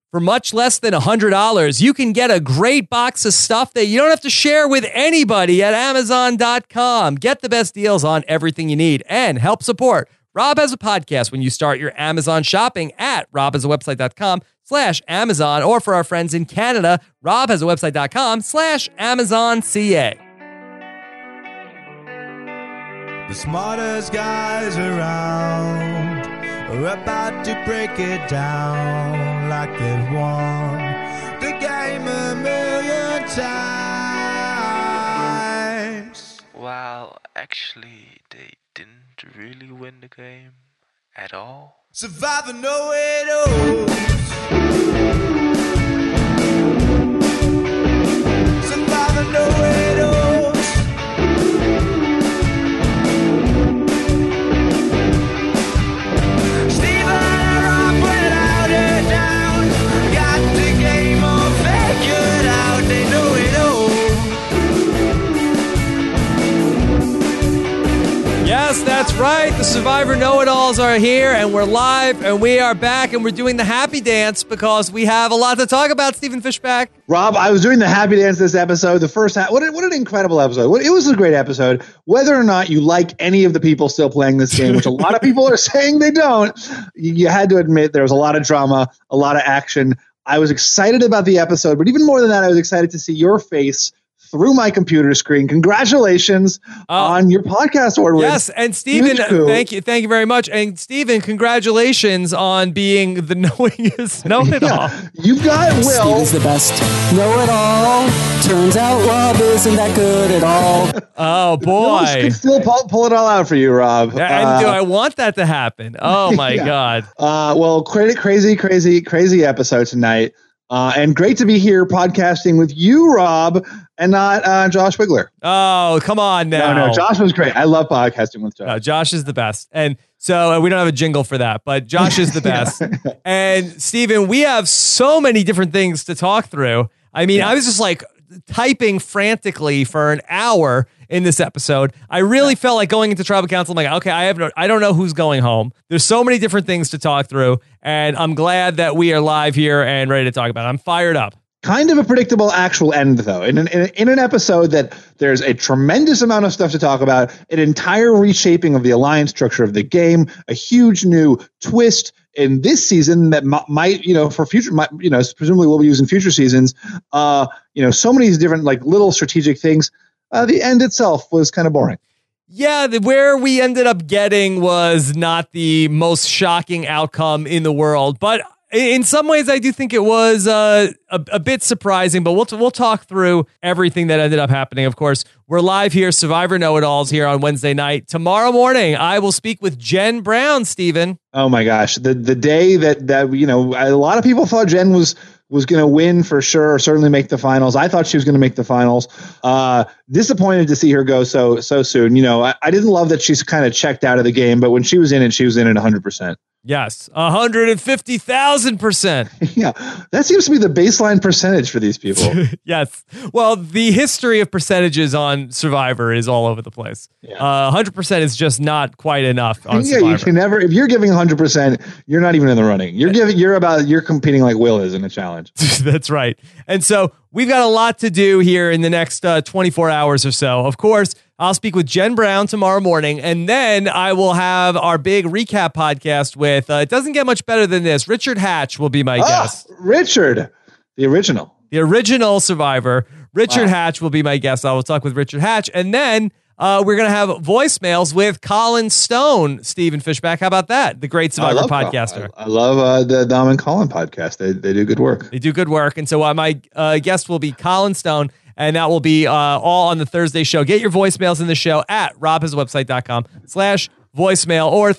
For much less than $100, you can get a great box of stuff that you don't have to share with anybody at Amazon.com. Get the best deals on everything you need and help support Rob Has a Podcast when you start your Amazon shopping at robhasawebsite.com/Amazon, or for our friends in Canada, robhasawebsite.com/AmazonCA. The smartest guys around are about to break it down like they've won the game a million times. Well, actually, they didn't really win the game at all. Survivor know it all. Survivor know it all. Yes, that's right. The Survivor Know-It-Alls are here, and we're live, and we are back, and we're doing the happy dance because we have a lot to talk about. Stephen Fishback. Rob, I was doing the happy dance this episode. The first half, what an incredible episode. It was a great episode. Whether or not you like any of the people still playing this game, which a lot of people are saying they don't, you had to admit there was a lot of drama, a lot of action. I was excited about the episode, but even more than that, I was excited to see your face through my computer screen. Congratulations on your podcast award. Yes, and Stephen, thank you very much. And Stephen, congratulations on being the knowingest know-it-all. Yeah, you've got Will. Steven's the best know-it-all. Turns out Rob isn't that good at all. Oh boy, can still pull it all out for you, Rob. And do I want that to happen? Oh my God. Well, crazy episode tonight. And great to be here podcasting with you, Rob, and not Josh Wigler. Oh, come on now. No, Josh was great. I love podcasting with Josh. No, Josh is the best. And so we don't have a jingle for that, but Josh is the best. And Stephen, we have so many different things to talk through. I mean, I was just like typing frantically for an hour in this episode. I really felt like going into tribal council. I'm like, okay, I don't know who's going home. There's so many different things to talk through, and I'm glad that we are live here and ready to talk about it. I'm fired up. Kind of a predictable actual end, though. In an episode that there's a tremendous amount of stuff to talk about, an entire reshaping of the alliance structure of the game, a huge new twist in this season that might, for future, presumably we'll be using future seasons. So many different like little strategic things. The end itself was kind of boring. Yeah, where we ended up getting was not the most shocking outcome in the world, but in some ways, I do think it was a bit surprising, but we'll talk through everything that ended up happening. Of course, we're live here, Survivor Know-It-Alls here on Wednesday night. Tomorrow morning, I will speak with Jen Brown, Stephen. Oh my gosh, the day that a lot of people thought Jen was going to win for sure, or certainly make the finals. I thought she was going to make the finals. Disappointed to see her go so soon. I didn't love that she's kind of checked out of the game, but when she was in it 100%. Yes, 150,000%. Yeah, that seems to be the baseline percentage for these people. Yes. Well, the history of percentages on Survivor is all over the place. Yeah. 100% is just not quite enough on Survivor. You can never. If you're giving 100%, you're not even in the running. You're competing like Will is in a challenge. That's right. And so we've got a lot to do here in the next 24 hours or so. Of course, I'll speak with Jen Brown tomorrow morning, and then I will have our big recap podcast with, it doesn't get much better than this. Richard Hatch will be my guest. Richard, the original Survivor. Richard Hatch will be my guest. I will talk with Richard Hatch, and then we're going to have voicemails with Colin Stone, Stephen Fishback. How about that? The great Survivor podcaster. I love the Dom and Colin podcast. They do good work. They do good work. And so my guest will be Colin Stone, and that will be all on the Thursday show. Get your voicemails in the show at robhasawebsite.com/voicemail or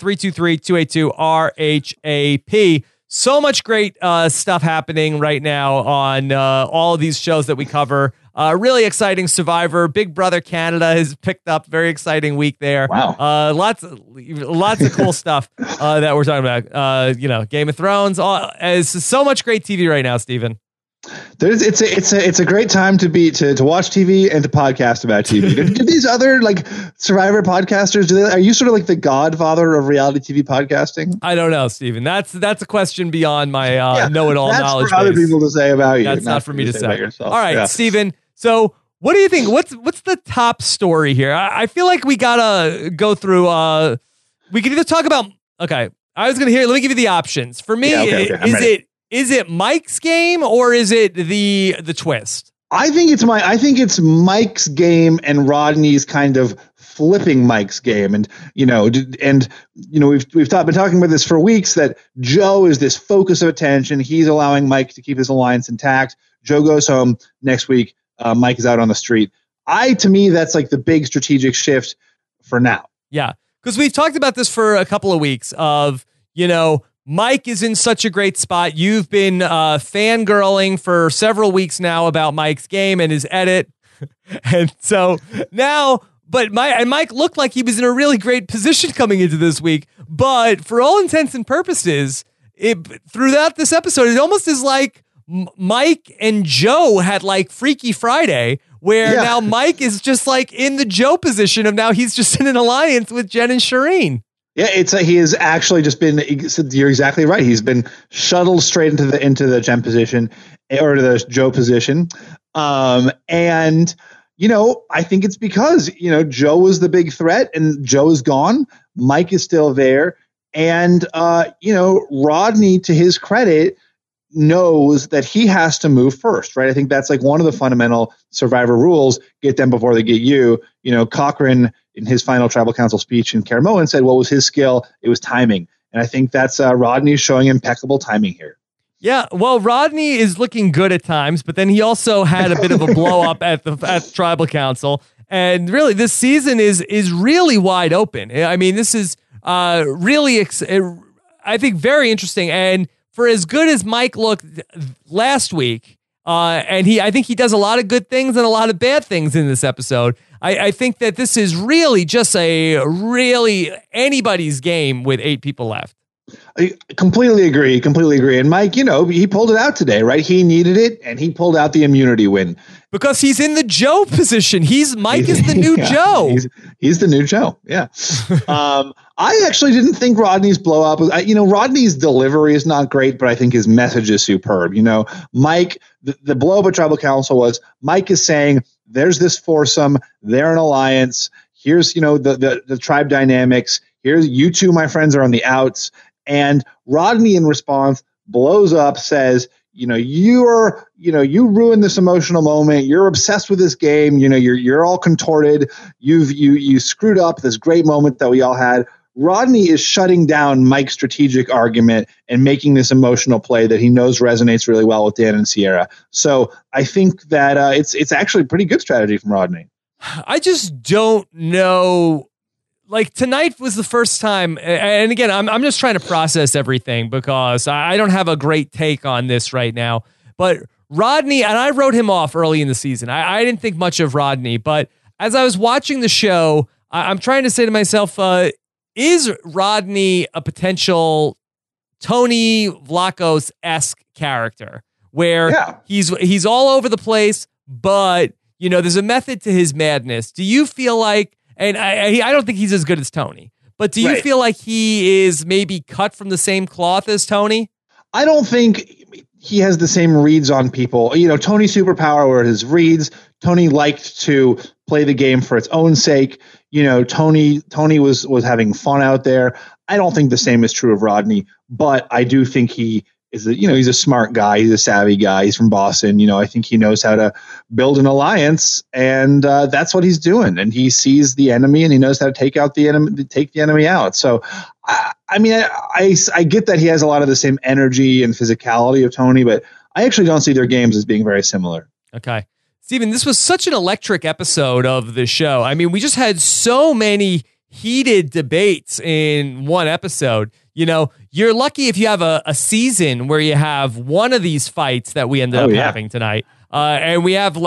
323-282-RHAP. So much great stuff happening right now on all of these shows that we cover. Really exciting Survivor. Big Brother Canada has picked up. Very exciting week there. Wow. Lots of cool stuff that we're talking about. Game of Thrones. It's so much great TV right now, Stephen. It's a great time to watch TV and to podcast about TV. Do these other like Survivor podcasters? Are you sort of like the godfather of reality TV podcasting? I don't know, Stephen. That's a question beyond my know-it-all knowledge. That's for other people to say about you. That's not for me to say about yourself. All right, Stephen. So what do you think? What's the top story here? I feel like we gotta go through. We can either talk about. Okay, let me give you the options. For me, is it Mike's game or is it the twist? I think it's Mike's game and Rodney's kind of flipping Mike's game. And we've been talking about this for weeks, that Joe is this focus of attention. He's allowing Mike to keep his alliance intact. Joe goes home next week. Mike is out on the street. To me, that's like the big strategic shift for now. Yeah. Because we've talked about this for a couple of weeks of, Mike is in such a great spot. You've been fangirling for several weeks now about Mike's game and his edit. And so now, Mike looked like he was in a really great position coming into this week. But for all intents and purposes, throughout this episode, it almost is like Mike and Joe had like Freaky Friday, where now Mike is just like in the Joe position of now he's just in an alliance with Jen and Shireen. Yeah, he has actually just been. You're exactly right. He's been shuttled straight into the Jen position or to the Joe position, and I think it's because Joe was the big threat, and Joe is gone. Mike is still there, and Rodney, to his credit, knows that he has to move first, right? I think that's like one of the fundamental Survivor rules: get them before they get you. Cochran, in his final tribal council speech in Caramoan, said what was his skill? It was timing. And I think that's Rodney showing impeccable timing here. Yeah, well, Rodney is looking good at times, but then he also had a bit of a blow up at tribal council. And really, this season is really wide open. I mean, this is really, I think, very interesting. And for as good as Mike looked last week, and I think he does a lot of good things and a lot of bad things in this episode. I think that this is really just anybody's game with 8 people left. I completely agree. And Mike, he pulled it out today, right? He needed it, and he pulled out the immunity win. Because he's in the Joe position. Mike is the new Joe. He's the new Joe. Yeah. I actually didn't think Rodney's blow up was, Rodney's delivery is not great, but I think his message is superb. Mike, the blow up at tribal council was Mike is saying, there's this foursome, they're an alliance. Here's, the tribe dynamics. Here's you two, my friends, are on the outs. And Rodney, in response, blows up, says, you ruined this emotional moment. You're obsessed with this game. You're all contorted. You screwed up this great moment that we all had. Rodney is shutting down Mike's strategic argument and making this emotional play that he knows resonates really well with Dan and Sierra. So I think that it's actually a pretty good strategy from Rodney. I just don't know. Like, tonight was the first time, and again, I'm just trying to process everything because I don't have a great take on this right now. But Rodney, and I wrote him off early in the season. I didn't think much of Rodney, but as I was watching the show, I'm trying to say to myself, is Rodney a potential Tony Vlachos-esque character where he's all over the place, but there's a method to his madness? Do you feel like, and I don't think he's as good as Tony, but do you feel like he is maybe cut from the same cloth as Tony? I don't think he has the same reads on people. Tony's superpower were his reads. Tony liked to play the game for its own sake. Tony was having fun out there. I don't think the same is true of Rodney, but I do think he is he's a smart guy. He's a savvy guy. He's from Boston. I think he knows how to build an alliance, and that's what he's doing. And he sees the enemy, and he knows how to take the enemy out. So, I get that he has a lot of the same energy and physicality of Tony, but I actually don't see their games as being very similar. Okay. Stephen, this was such an electric episode of the show. I mean, we just had so many heated debates in one episode. You're lucky if you have a season where you have one of these fights that we ended up having tonight. And we have 2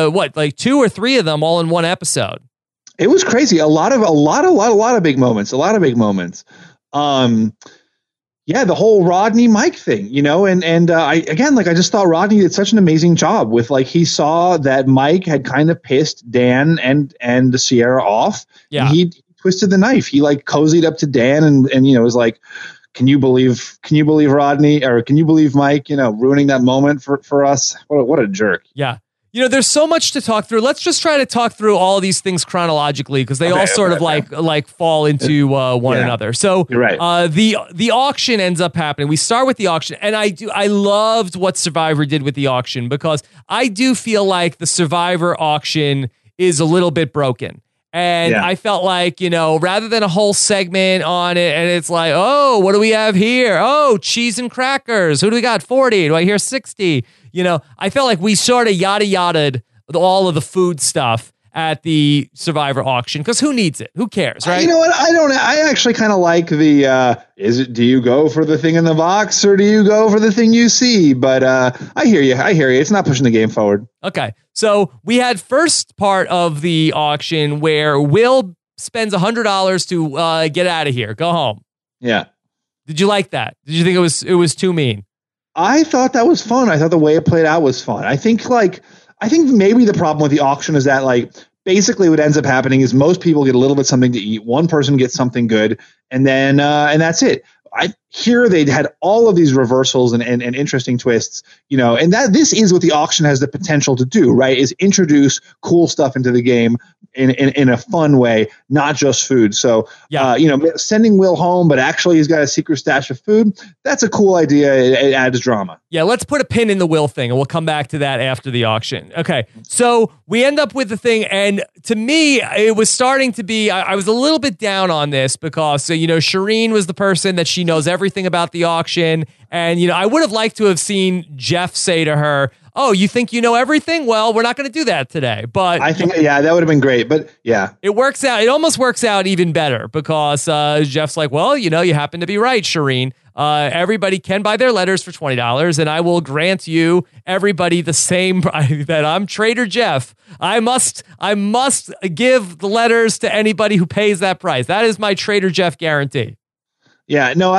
or 3 of them all in one episode. It was crazy. A lot of big moments. Yeah, the whole Rodney Mike thing, and I just thought Rodney did such an amazing job with, like, he saw that Mike had kind of pissed Dan and Sierra off. Yeah. And he twisted the knife. He like cozied up to Dan and was like, can you believe Rodney, or can you believe Mike, ruining that moment for us? What a jerk. Yeah. There's so much to talk through. Let's just try to talk through all these things chronologically, because they all sort of like fall into one another. So you're right. The auction ends up happening. We start with the auction, and I loved what Survivor did with the auction, because I do feel like the Survivor auction is a little bit broken. And I felt like, rather than a whole segment on it, and it's like, oh, what do we have here? Oh, cheese and crackers. Who do we got? 40. Do I hear 60? I felt like we sort of yada-yada'd all of the food stuff at the Survivor auction, because who needs it? Who cares, right? You know what? I actually kind of like the, do you go for the thing in the box, or do you go for the thing you see? But I hear you. It's not pushing the game forward. Okay. So we had first part of the auction where Will spends $100 to get out of here, go home. Yeah. Did you like that? Did you think it was too mean? I thought that was fun. I thought the way it played out was fun. I think maybe the problem with the auction is that, like, basically what ends up happening is most people get a little bit something to eat. One person gets something good, and then and that's it. Here they'd had all of these reversals and interesting twists, and that this is what the auction has the potential to do, right? Is introduce cool stuff into the game in a fun way, not just food. So, sending Will home, but actually he's got a secret stash of food. That's a cool idea. It adds drama. Yeah, let's put a pin in the Will thing, and we'll come back to that after the auction. Okay, so we end up with the thing, and to me, it was starting to be, I was a little bit down on this, because, Shireen was the person that she knows everything about the auction, and, I would have liked to have seen Jeff say to her, oh, you think you know everything? Well, we're not going to do that today. But I think, that would have been great. But yeah, it works out. It almost works out even better, because Jeff's like, well, you happen to be right, Shireen. Everybody can buy their letters for $20, and I will grant you everybody the same that I'm Trader Jeff. I must give the letters to anybody who pays that price. That is my Trader Jeff guarantee. Yeah, no,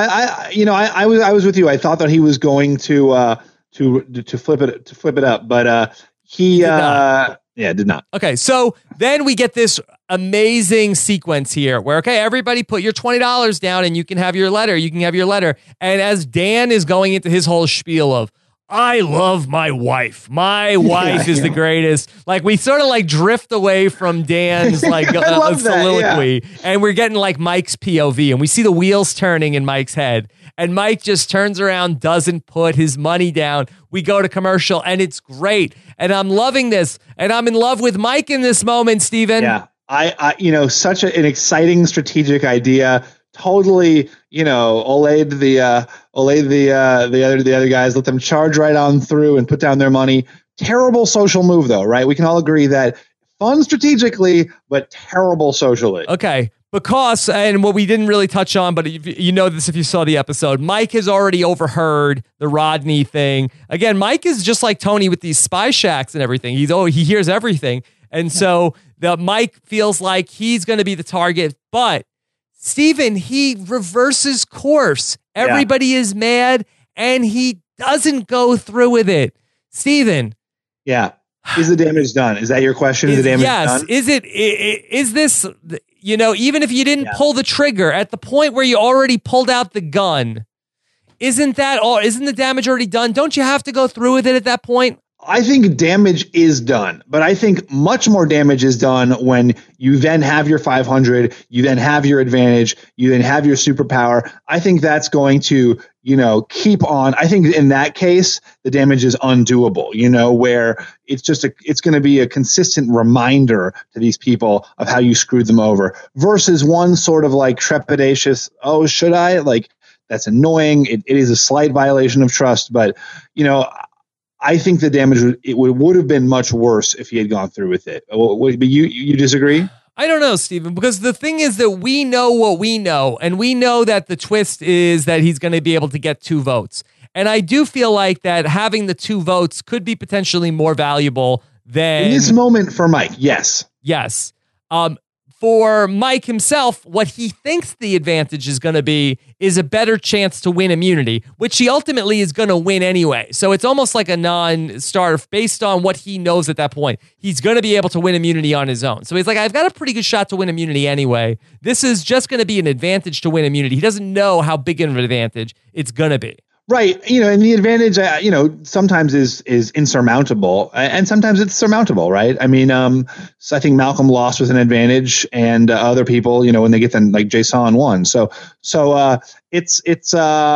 I was with you. I thought that he was going to flip it up, but he did not. Okay, so then we get this amazing sequence here where, okay, everybody put your $20 down and you can have your letter. And as Dan is going into his whole spiel of, I love my wife. My wife is the greatest. Like, we sort of like drift away from Dan's like soliloquy, and we're getting like Mike's POV, and we see the wheels turning in Mike's head, and Mike just turns around, doesn't put his money down. We go to commercial, and it's great, and I'm loving this, and I'm in love with Mike in this moment, Steven. Yeah, I such an exciting strategic idea. Totally, Olayed the other guys, let them charge right on through and put down their money. Terrible social move, though, right? We can all agree that fun strategically, but terrible socially. Okay, because, and what we didn't really touch on, but you know this if you saw the episode, Mike has already overheard the Rodney thing. Again, Mike is just like Tony with these spy shacks and everything. He hears everything, and so Mike feels like he's going to be the target, but Steven, he reverses course. Everybody is mad, and he doesn't go through with it. Steven. Yeah. Is the damage done? Is that your question? Is the damage done? Is this, even if you didn't pull the trigger at the point where you already pulled out the gun, isn't the damage already done? Don't you have to go through with it at that point? I think damage is done, but I think much more damage is done when you then have your 500, you then have your advantage, you then have your superpower. I think that's going to, keep on. I think in that case, the damage is undoable, where it's going to be a consistent reminder to these people of how you screwed them over versus one sort of like trepidatious, oh, should I? Like, that's annoying. It is a slight violation of trust, but, I think the damage would have been much worse if he had gone through with it. But you disagree? I don't know, Steven, because the thing is that we know what we know, and we know that the twist is that he's going to be able to get 2 votes. And I do feel like that having the 2 votes could be potentially more valuable than... In this moment for Mike, yes. Yes. for Mike himself, what he thinks the advantage is going to be is a better chance to win immunity, which he ultimately is going to win anyway. So it's almost like a non-starter based on what he knows at that point. He's going to be able to win immunity on his own. So he's like, I've got a pretty good shot to win immunity anyway. This is just going to be an advantage to win immunity. He doesn't know how big of an advantage it's going to be. Right. And the advantage, sometimes is insurmountable and sometimes it's surmountable. Right. I mean, so I think Malcolm lost with an advantage and other people, when they get them like Jason won. So it's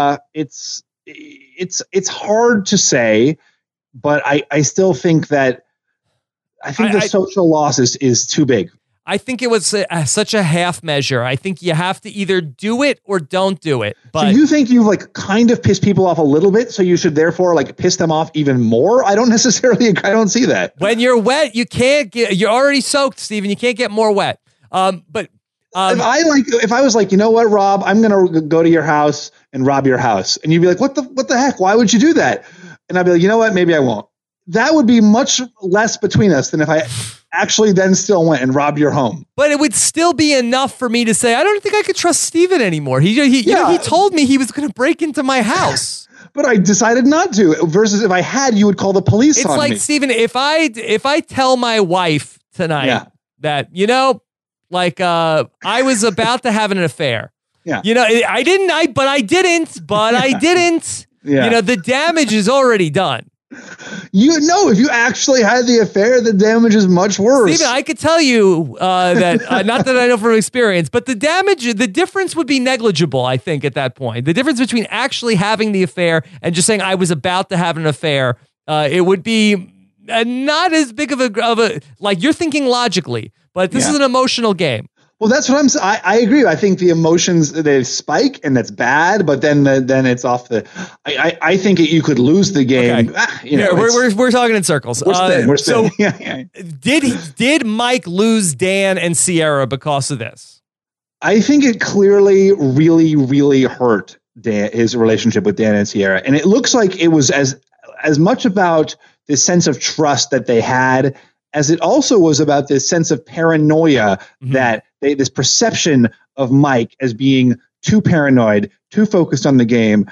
hard to say, but I still think that the social loss is too big. I think it was such a half measure. I think you have to either do it or don't do it. But so you think you've like kind of pissed people off a little bit, so you should therefore like piss them off even more? I don't necessarily. I don't see that. When you're wet, you can't get. You're already soaked, Steven. You can't get more wet. But if I was like, you know what, Rob, I'm gonna go to your house and rob your house, and you'd be like, what the heck? Why would you do that? And I'd be like, you know what, maybe I won't. That would be much less between us than if I actually then still went and robbed your home. But it would still be enough for me to say, I don't think I could trust Steven anymore. He told me he was going to break into my house. But I decided not to. Versus if I had, you would call the police on me. It's like, Steven, if I tell my wife tonight that, I was about to have an affair. Yeah. I didn't. Yeah. The damage is already done. If you actually had the affair, the damage is much worse. Steven, I could tell you that, not that I know from experience, but the difference would be negligible, I think, at that point. The difference between actually having the affair and just saying I was about to have an affair, it would be not as big of a like you're thinking logically, but this is an emotional game. Well, that's what I'm saying. I agree. I think the emotions, they spike, and that's bad. But then it's off the. I think you could lose the game. Okay. We're talking in circles. We're spinning. So, did Mike lose Dan and Sierra because of this? I think it clearly really, really hurt his relationship with Dan and Sierra, and it looks like it was as much about this sense of trust that they had as it also was about this sense of paranoia that this perception of Mike as being too paranoid, too focused on the game,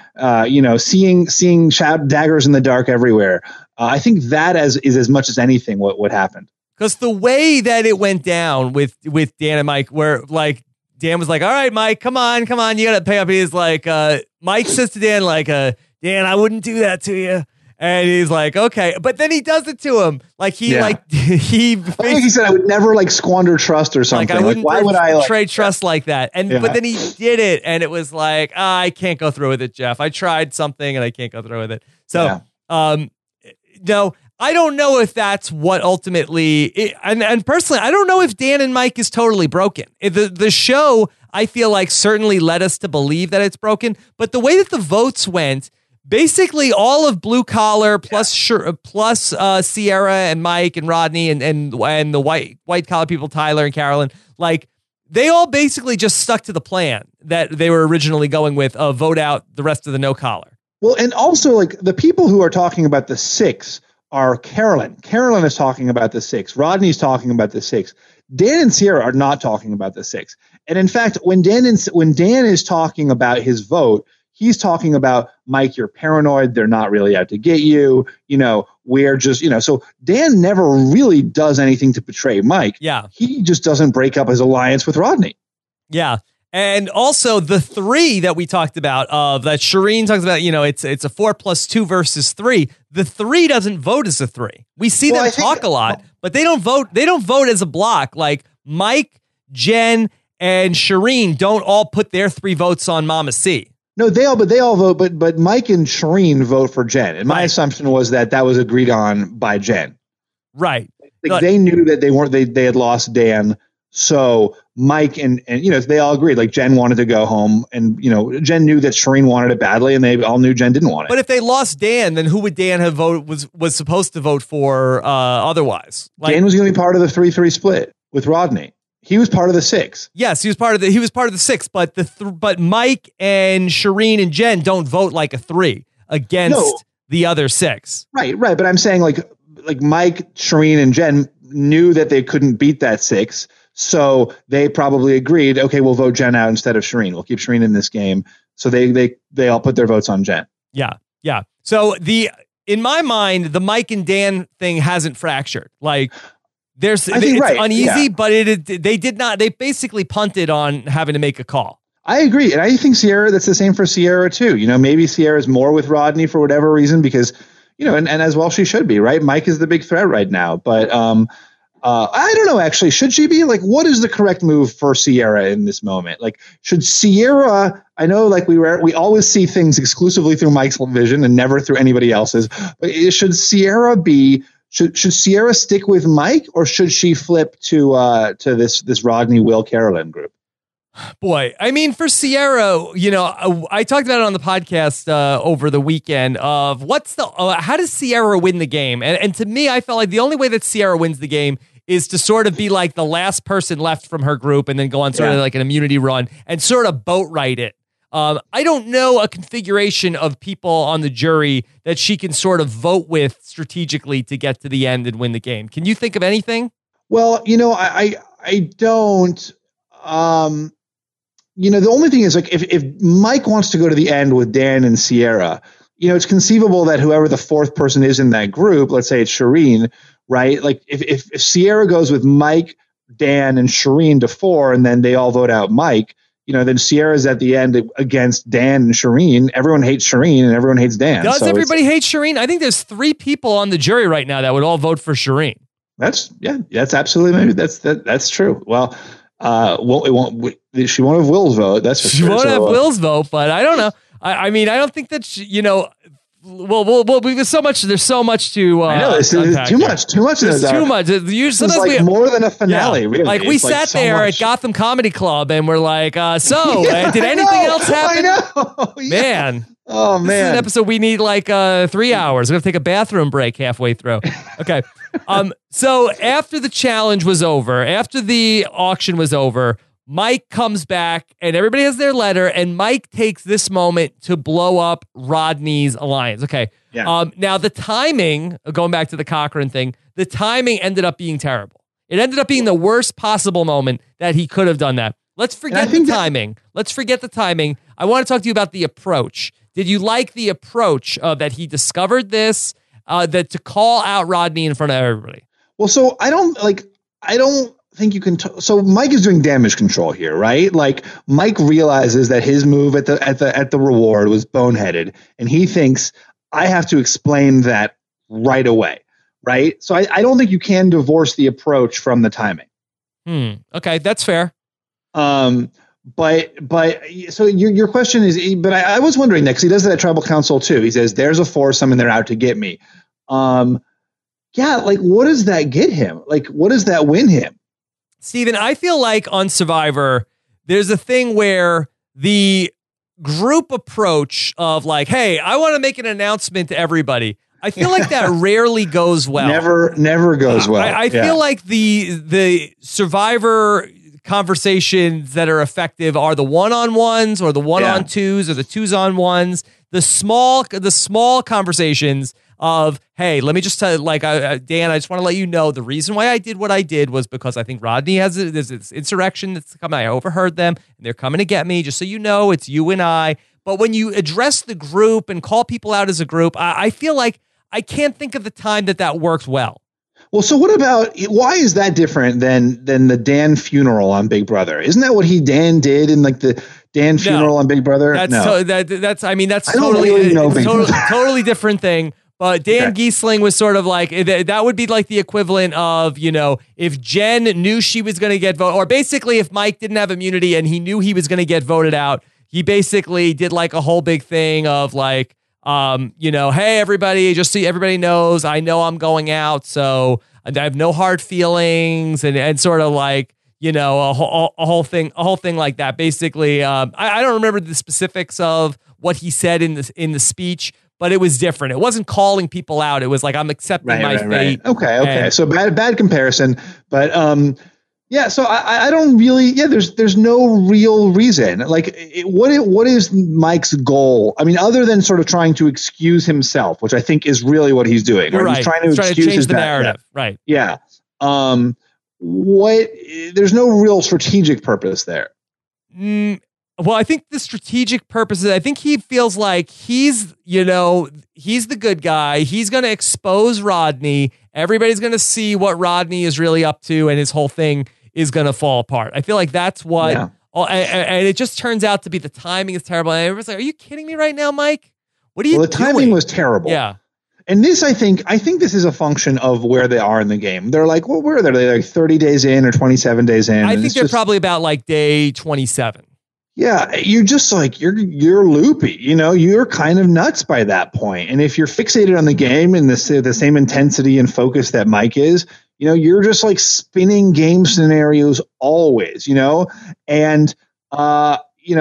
seeing daggers in the dark everywhere. I think that is as much as anything what happened. Because the way that it went down with Dan and Mike, where like Dan was like, all right, Mike, come on, you got to pay up. He's like, Mike says to Dan, like, Dan, I wouldn't do that to you. And he's like, okay, but then he does it to him. Like he said, I would never like squander trust or something. Like I wouldn't why would I trade trust like that? And but then he did it, and it was like, I can't go through with it, Jeff. I tried something, and I can't go through with it. So, no, I don't know if that's what ultimately. And personally, I don't know if Dan and Mike is totally broken. The show, I feel like, certainly led us to believe that it's broken, but the way that the votes went. Basically, all of blue collar plus Sierra and Mike and Rodney and the white collar people, Tyler and Carolyn, like they all basically just stuck to the plan that they were originally going with. Vote out the rest of the no collar. Well, and also like the people who are talking about the 6 are Carolyn. Carolyn is talking about the 6. Rodney's talking about the 6. Dan and Sierra are not talking about the 6. And in fact, when Dan is talking about his vote. He's talking about, Mike, you're paranoid. They're not really out to get you. We're just, so Dan never really does anything to betray Mike. Yeah. He just doesn't break up his alliance with Rodney. Yeah. And also the 3 that we talked about that Shireen talks about, it's a 4 + 2 versus 3. The 3 doesn't vote as a 3. We see them talk a lot, but they don't vote. They don't vote as a block. Like Mike, Jen, and Shireen don't all put their 3 votes on Mama C. No, they all vote, but Mike and Shireen vote for Jen. And my assumption was that was agreed on by Jen. Right. Like they knew that they had lost Dan. So Mike and they all agreed. Like Jen wanted to go home, and Jen knew that Shireen wanted it badly, and they all knew Jen didn't want it. But if they lost Dan, then who would Dan have was supposed to vote for otherwise? Like, Dan was going to be part of the 3-3 split with Rodney. He was part of the 6. Yes, he was part of the 6. But but Mike and Shireen and Jen don't vote like a 3 against the other 6. Right. But I'm saying like Mike, Shireen, and Jen knew that they couldn't beat that 6. So they probably agreed, okay, we'll vote Jen out instead of Shireen. We'll keep Shireen in this game. So they all put their votes on Jen. Yeah. So in my mind, the Mike and Dan thing hasn't fractured. Like it's uneasy, but they did not. They basically punted on having to make a call. I agree. And I think Sierra, that's the same for Sierra too. Maybe Sierra's more with Rodney for whatever reason, because, and as well she should be, right? Mike is the big threat right now. But I don't know, actually. Should she be? Like, what is the correct move for Sierra in this moment? Like, should Sierra, I know like we always see things exclusively through Mike's vision and never through anybody else's, but should Sierra should Sierra stick with Mike, or should she flip to this Rodney, Will, Carolyn group? Boy, I mean, for Sierra, I talked about it on the podcast over the weekend of how does Sierra win the game? And to me, I felt like the only way that Sierra wins the game is to sort of be like the last person left from her group and then go on sort of like an immunity run and sort of boat ride it. I don't know a configuration of people on the jury that she can sort of vote with strategically to get to the end and win the game. Can you think of anything? Well, I don't. The only thing is, like, if Mike wants to go to the end with Dan and Sierra, it's conceivable that whoever the fourth person is in that group, let's say it's Shireen, right? Like if Sierra goes with Mike, Dan, and Shireen to 4, and then they all vote out Mike, then Sierra's at the end against Dan and Shireen. Everyone hates Shireen and everyone hates Dan. Does everybody hate Shireen? I think there's 3 people on the jury right now that would all vote for Shireen. That's absolutely, maybe that's true. Well, she won't have Will's vote. That's for sure. She won't have Will's vote, but I don't know. I mean, I don't think that there's so much. There's so much to. I know it's too much. There's too much. It's like more than a finale. Really, like we sat there at Gotham Comedy Club and we're like, did anything else happen? I know, man. Oh man, this is an episode we need like 3 hours. We're gonna take a bathroom break halfway through. Okay. So after the challenge was over, after the auction was over, Mike comes back and everybody has their letter, and Mike takes this moment to blow up Rodney's alliance. Okay. Yeah. Now the timing, going back to the Cochran thing, the timing ended up being terrible. It ended up being the worst possible moment that he could have done that. Let's forget the timing. Let's forget the timing. I want to talk to you about the approach. Did you like the approach that he discovered this, that to call out Rodney in front of everybody? Well, so I don't think you can. So Mike is doing damage control here, right? Like Mike realizes that his move at the reward was boneheaded, and he thinks I have to explain that right away, right? So I don't think you can divorce the approach from the timing. Okay, that's fair. But so your question is, but I was wondering next. He does that at Tribal Council too. He says, "There's a foursome and they're out to get me." Yeah, like what does that get him? Like what does that win him? Steven, I feel like on Survivor, there's a thing where the group approach of like, "Hey, I want to make an announcement to everybody." I feel like that rarely goes well. Never goes well. I feel like the Survivor conversations that are effective are the one-on-ones or the one-on-twos or the twos-on-ones, the small conversations of, hey, let me just tell you, like, Dan, I just want to let you know the reason why I did what I did was because I think Rodney there's this insurrection that's coming. I overheard them and they're coming to get me. Just so you know, it's you and I. But when you address the group and call people out as a group, I feel like I can't think of the time that worked well. Well, so why is that different than the Dan funeral on Big Brother? Isn't that what Dan did in like the Dan funeral on Big Brother? That's totally different thing. But Dan Giesling was sort of like, that would be like the equivalent of, if Jen knew she was going to get voted, or basically if Mike didn't have immunity and he knew he was going to get voted out, he basically did like a whole big thing of like, hey, everybody, just so everybody knows, I know I'm going out, so I have no hard feelings, and sort of like, a whole thing like that. Basically, I don't remember the specifics of what he said in the speech, but it was different. It wasn't calling people out. It was like, I'm accepting my fate. Right. Okay. So bad comparison, but yeah, so I don't really. Yeah, there's no real reason. Like, what is Mike's goal? I mean, other than sort of trying to excuse himself, which I think is really what he's doing. You're right. He's trying to change the narrative. Right. Yeah. there's no real strategic purpose there. Well, I think the strategic purpose is, I think he feels like he's the good guy. He's going to expose Rodney. Everybody's going to see what Rodney is really up to, and his whole thing is going to fall apart. I feel like that's what, and it just turns out to be the timing is terrible. And everyone's like, are you kidding me right now, Mike? What are you doing? The timing was terrible. Yeah. And this, I think this is a function of where they are in the game. They're like, well, where are they? They're like 30 days in or 27 days in. I think they're probably about like day 27. Yeah, you're just like, you're loopy. You're kind of nuts by that point. And if you're fixated on the game and the same intensity and focus that Mike is, you're just like spinning game scenarios always, and I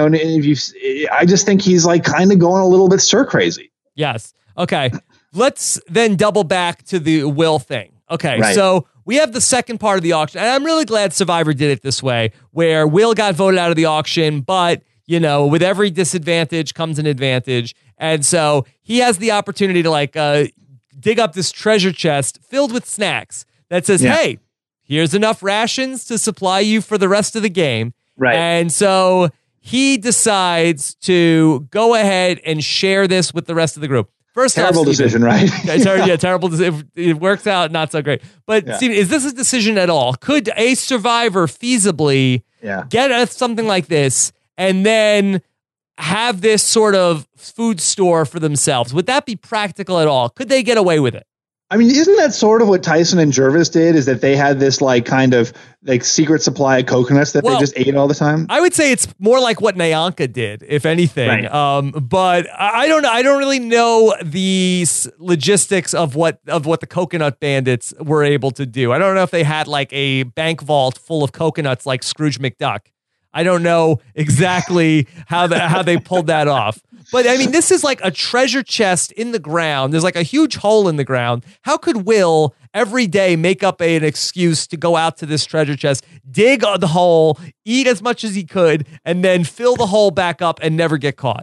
just think he's like kind of going a little bit stir crazy. Yes. Okay. Let's then double back to the Will thing. Okay. Right. So we have the second part of the auction, and I'm really glad Survivor did it this way, where Will got voted out of the auction, but with every disadvantage comes an advantage. And so he has the opportunity to dig up this treasure chest filled with snacks that says, hey, here's enough rations to supply you for the rest of the game. Right. And so he decides to go ahead and share this with the rest of the group. First terrible off, decision, right? Terrible decision. It works out not so great. But Steven, is this a decision at all? Could a survivor feasibly get something like this and then have this sort of food store for themselves? Would that be practical at all? Could they get away with it? I mean, isn't that sort of what Tyson and Jervis did? Is that they had this kind of secret supply of coconuts that they just ate all the time? I would say it's more like what Nyanka did, if anything. Right. But I don't know. I don't really know the logistics of what the coconut bandits were able to do. I don't know if they had like a bank vault full of coconuts like Scrooge McDuck. I don't know exactly how they pulled that off. But I mean, this is like a treasure chest in the ground. There's like a huge hole in the ground. How could Will every day make up an excuse to go out to this treasure chest, dig the hole, eat as much as he could, and then fill the hole back up and never get caught?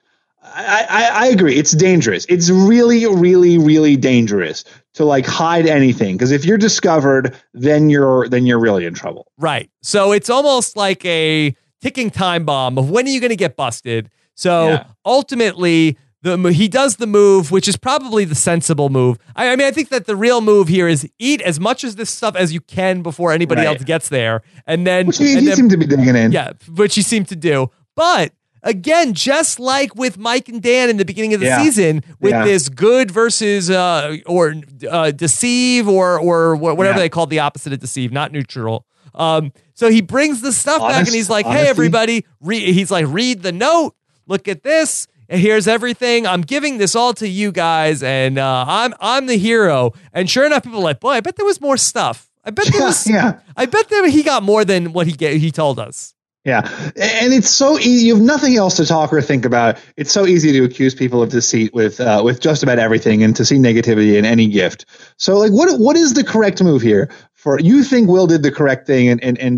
I agree. It's dangerous. It's really, really, really dangerous to hide anything, because if you're discovered, then you're really in trouble. Right. So it's almost like a ticking time bomb of when are you going to get busted? So ultimately, he does the move, which is probably the sensible move. I mean, I think that the real move here is eat as much of this stuff as you can before anybody else gets there, and then which he seemed to be digging in. Yeah, which he seemed to do, but. Again, just like with Mike and Dan in the beginning of the season, with this good versus or deceive or whatever they called the opposite of deceive, not neutral. So he brings the stuff back and he's like, "Hey, everybody!" He's like, "Read the note. Look at this. And here's everything. I'm giving this all to you guys, and I'm the hero." And sure enough, people are like, "Boy, I bet there was more stuff. I bet there was. I bet he got more than what he told us." Yeah. And it's so easy. You have nothing else to talk or think about. It's so easy to accuse people of deceit with just about everything and to see negativity in any gift. So what is the correct move here? You think Will did the correct thing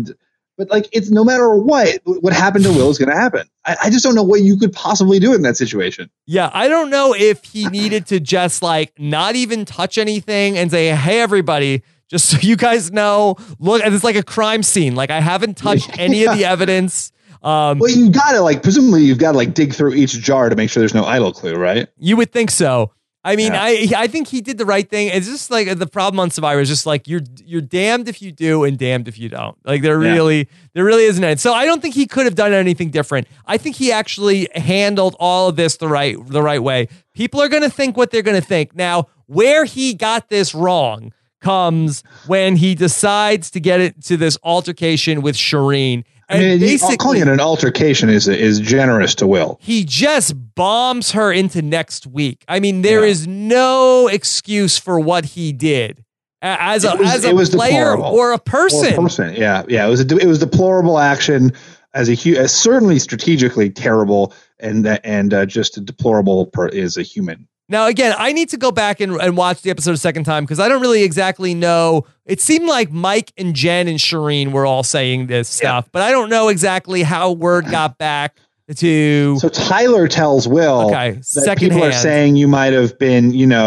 but it's no matter what happened to Will is going to happen. I just don't know what you could possibly do in that situation. Yeah. I don't know if he needed to just not even touch anything and say, "Hey, everybody, just so you guys know, look, it's like a crime scene. I haven't touched any of the evidence." Well, you gotta presumably you've got to dig through each jar to make sure there's no idol clue, right? You would think so. I mean, I think he did the right thing. It's just the problem on Survivor is just you're damned if you do and damned if you don't. There really isn't any. So I don't think he could have done anything different. I think he actually handled all of this the right way. People are going to think what they're going to think. Now, where he got this wrong comes when he decides to get into this altercation with Shireen. And basically, calling it an altercation is generous to Will. He just bombs her into next week. I mean, there is no excuse for what he did as a player deplorable. Or a person. Yeah. It was deplorable action as certainly strategically terrible and just deplorable as a human. Now, again, I need to go back and watch the episode a second time because I don't really exactly know. It seemed like Mike and Jen and Shireen were all saying this stuff, but I don't know exactly how word got back to. So Tyler tells Will that people are saying you might have been, you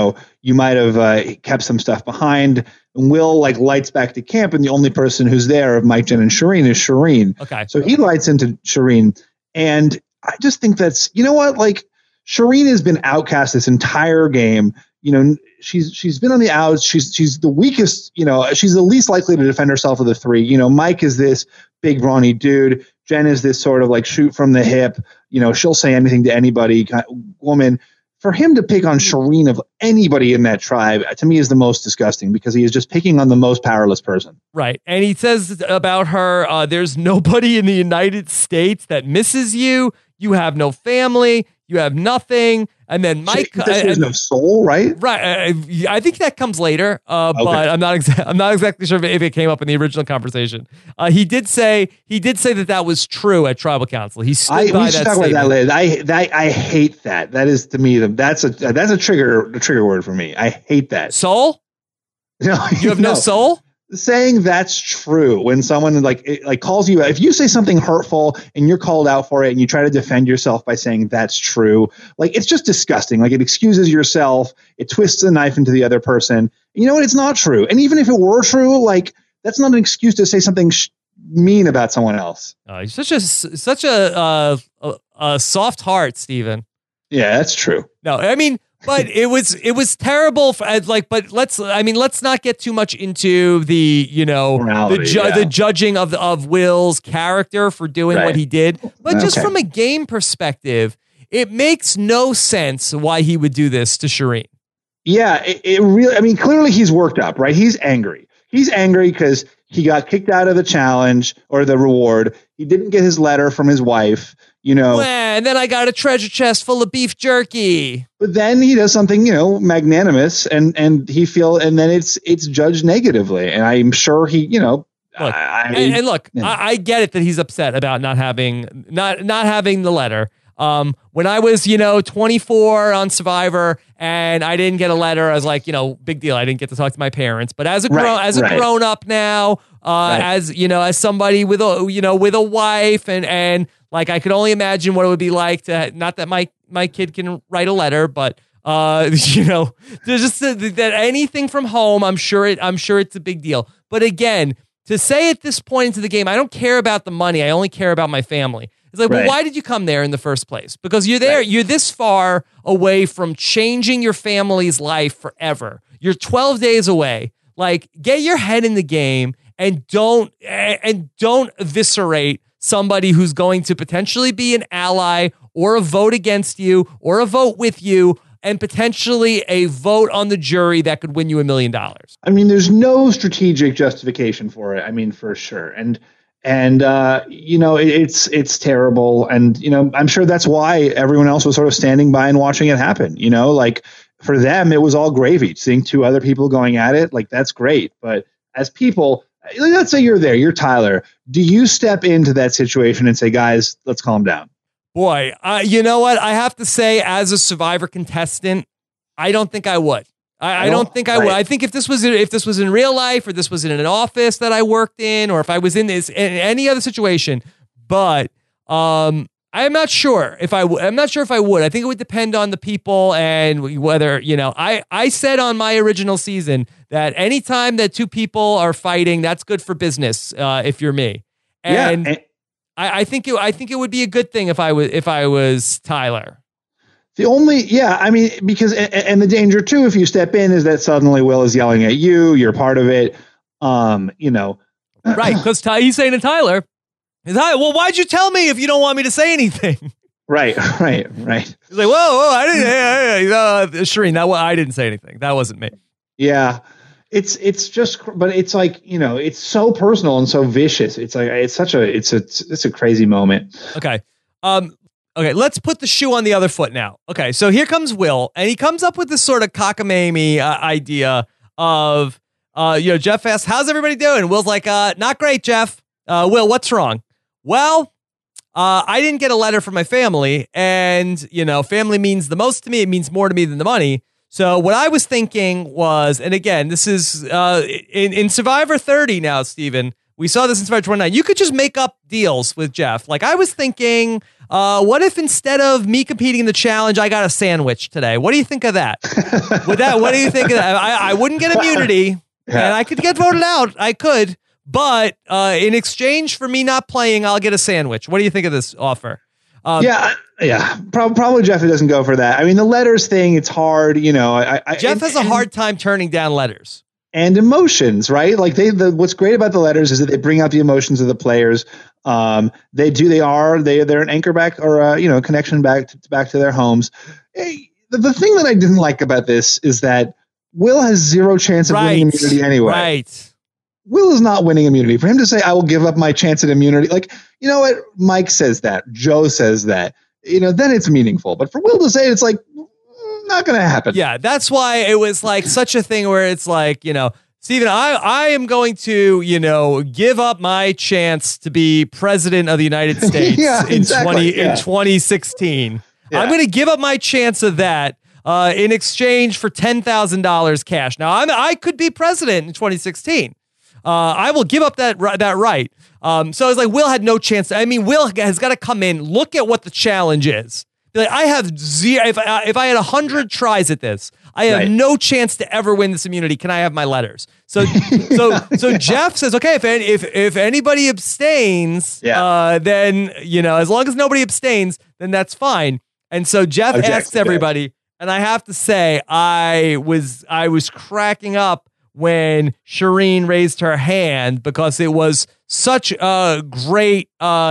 you might have kept some stuff behind. And Will like lights back to camp, and the only person who's there of Mike, Jen, and Shireen is Shireen. Okay. So he lights into Shireen, and I just think that's, you know what, like Shireen has been outcast this entire game. You know, she's been on the outs. She's the weakest. You know, she's the least likely to defend herself of the three. You know, Mike is this big brawny dude. Jen is this sort of like shoot from the hip. You know, she'll say anything to anybody kind of woman. For him to pick on Shireen of anybody in that tribe, to me, is the most disgusting, because he is just picking on the most powerless person. Right. And he says about her, there's nobody in the United States that misses you. You have no family. You have nothing. And then Mike, there's no soul, right? Right. I think that comes later, but I'm not exactly sure if it came up in the original conversation. He did say that was true at Tribal Council. He stood by that statement. Talk about that later. I hate that. That is, to me, that's a trigger word for me. I hate that. Soul? No, you have no soul? Saying that's true when someone like calls you, if you say something hurtful and you're called out for it and you try to defend yourself by saying that's true, like it's just disgusting. Like it excuses yourself, it twists a knife into the other person. You know what? It's not true. And even if it were true, like that's not an excuse to say something mean about someone else. He's such a soft heart, Steven. Yeah, that's true. No, I mean, but it was terrible. But let's not get too much into the, you know, the judging of Will's character for doing what he did. But just from a game perspective, it makes no sense why he would do this to Shireen. Yeah, it really. I mean, clearly he's worked up, right? He's angry. He's angry because he got kicked out of the challenge or the reward. He didn't get his letter from his wife. You know, and then I got a treasure chest full of beef jerky. But then he does something, you know, magnanimous, and then it's judged negatively. And I'm sure he, you know, I get it that he's upset about not having the letter. When I was, you know, 24 on Survivor and I didn't get a letter, I was like, you know, big deal. I didn't get to talk to my parents. But as a grown up now, as you know, as somebody with a wife and like I could only imagine what it would be like to, not that my kid can write a letter, but you know, there's just that anything from home, I'm sure it's a big deal. But again, to say at this point into the game, I don't care about the money. I only care about my family. It's like, well, why did you come there in the first place? Because you're there. Right. You're this far away from changing your family's life forever. You're 12 days away. Like, get your head in the game and don't eviscerate somebody who's going to potentially be an ally or a vote against you or a vote with you and potentially a vote on the jury that could win you $1 million. I mean, there's no strategic justification for it. I mean, for sure. And you know, it's terrible. And, you know, I'm sure that's why everyone else was sort of standing by and watching it happen. You know, like for them, it was all gravy. Seeing two other people going at it, like that's great. But as people, let's say you're there, you're Tyler. Do you step into that situation and say, guys, let's calm down? Boy, you know what? I have to say, as a Survivor contestant, I don't think I would. I don't think I would. I think if this was in real life, or this was in an office that I worked in, or if I was in any other situation, but I'm not sure if I would. I think it would depend on the people and whether, you know, I said on my original season that anytime that two people are fighting, that's good for business. If you're me, and I think it would be a good thing if I was Tyler. I mean, because, and the danger too, if you step in, is that suddenly Will is yelling at you, you're part of it, you know. Right, because he's saying to Tyler, well, why'd you tell me if you don't want me to say anything? Right. He's like, whoa, I didn't, Shireen, I didn't say anything. That wasn't me. Yeah. It's just, but it's like, you know, it's so personal and so vicious. It's like, it's a crazy moment. Okay. Okay, let's put the shoe on the other foot now. Okay, so here comes Will, and he comes up with this sort of cockamamie idea of, you know, Jeff asks, how's everybody doing? Will's like, not great, Jeff. Will, what's wrong? Well, I didn't get a letter from my family, and, you know, family means the most to me. It means more to me than the money. So what I was thinking was, and again, this is in Survivor 30 now, Steven, We saw this in Survivor 29. You could just make up deals with Jeff. Like I was thinking, what if instead of me competing in the challenge, I got a sandwich today? What do you think of that? What do you think of that? I wouldn't get immunity and I could get voted out. I could, but in exchange for me not playing, I'll get a sandwich. What do you think of this offer? Probably Jeff doesn't go for that. I mean, the letters thing, it's hard. Jeff has a hard time turning down letters. And emotions, right? Like what's great about the letters is that they bring out the emotions of the players. They're an anchor back or a connection back to their homes. The thing that I didn't like about this is that Will has zero chance of winning immunity anyway. Right. Will is not winning immunity. For him to say, I will give up my chance at immunity, like, you know what? Mike says that. Joe says that. Then it's meaningful. But for Will to say it, it's like, not going to happen. Yeah, that's why it was like such a thing where it's like, Steven, I am going to, give up my chance to be president of the United States in 2016. Yeah. I'm going to give up my chance of that in exchange for $10,000 cash. Now, I could be president in 2016. I will give up that right. So it's like Will had no chance. I mean, Will has got to come in, look at what the challenge is. Like, I have zero. If I had 100 tries at this, I have no chance to ever win this immunity. Can I have my letters? So Jeff says, okay, if anybody abstains, then as long as nobody abstains, then that's fine. And so Jeff asks everybody, and I have to say, I was cracking up when Shireen raised her hand because it was such a great,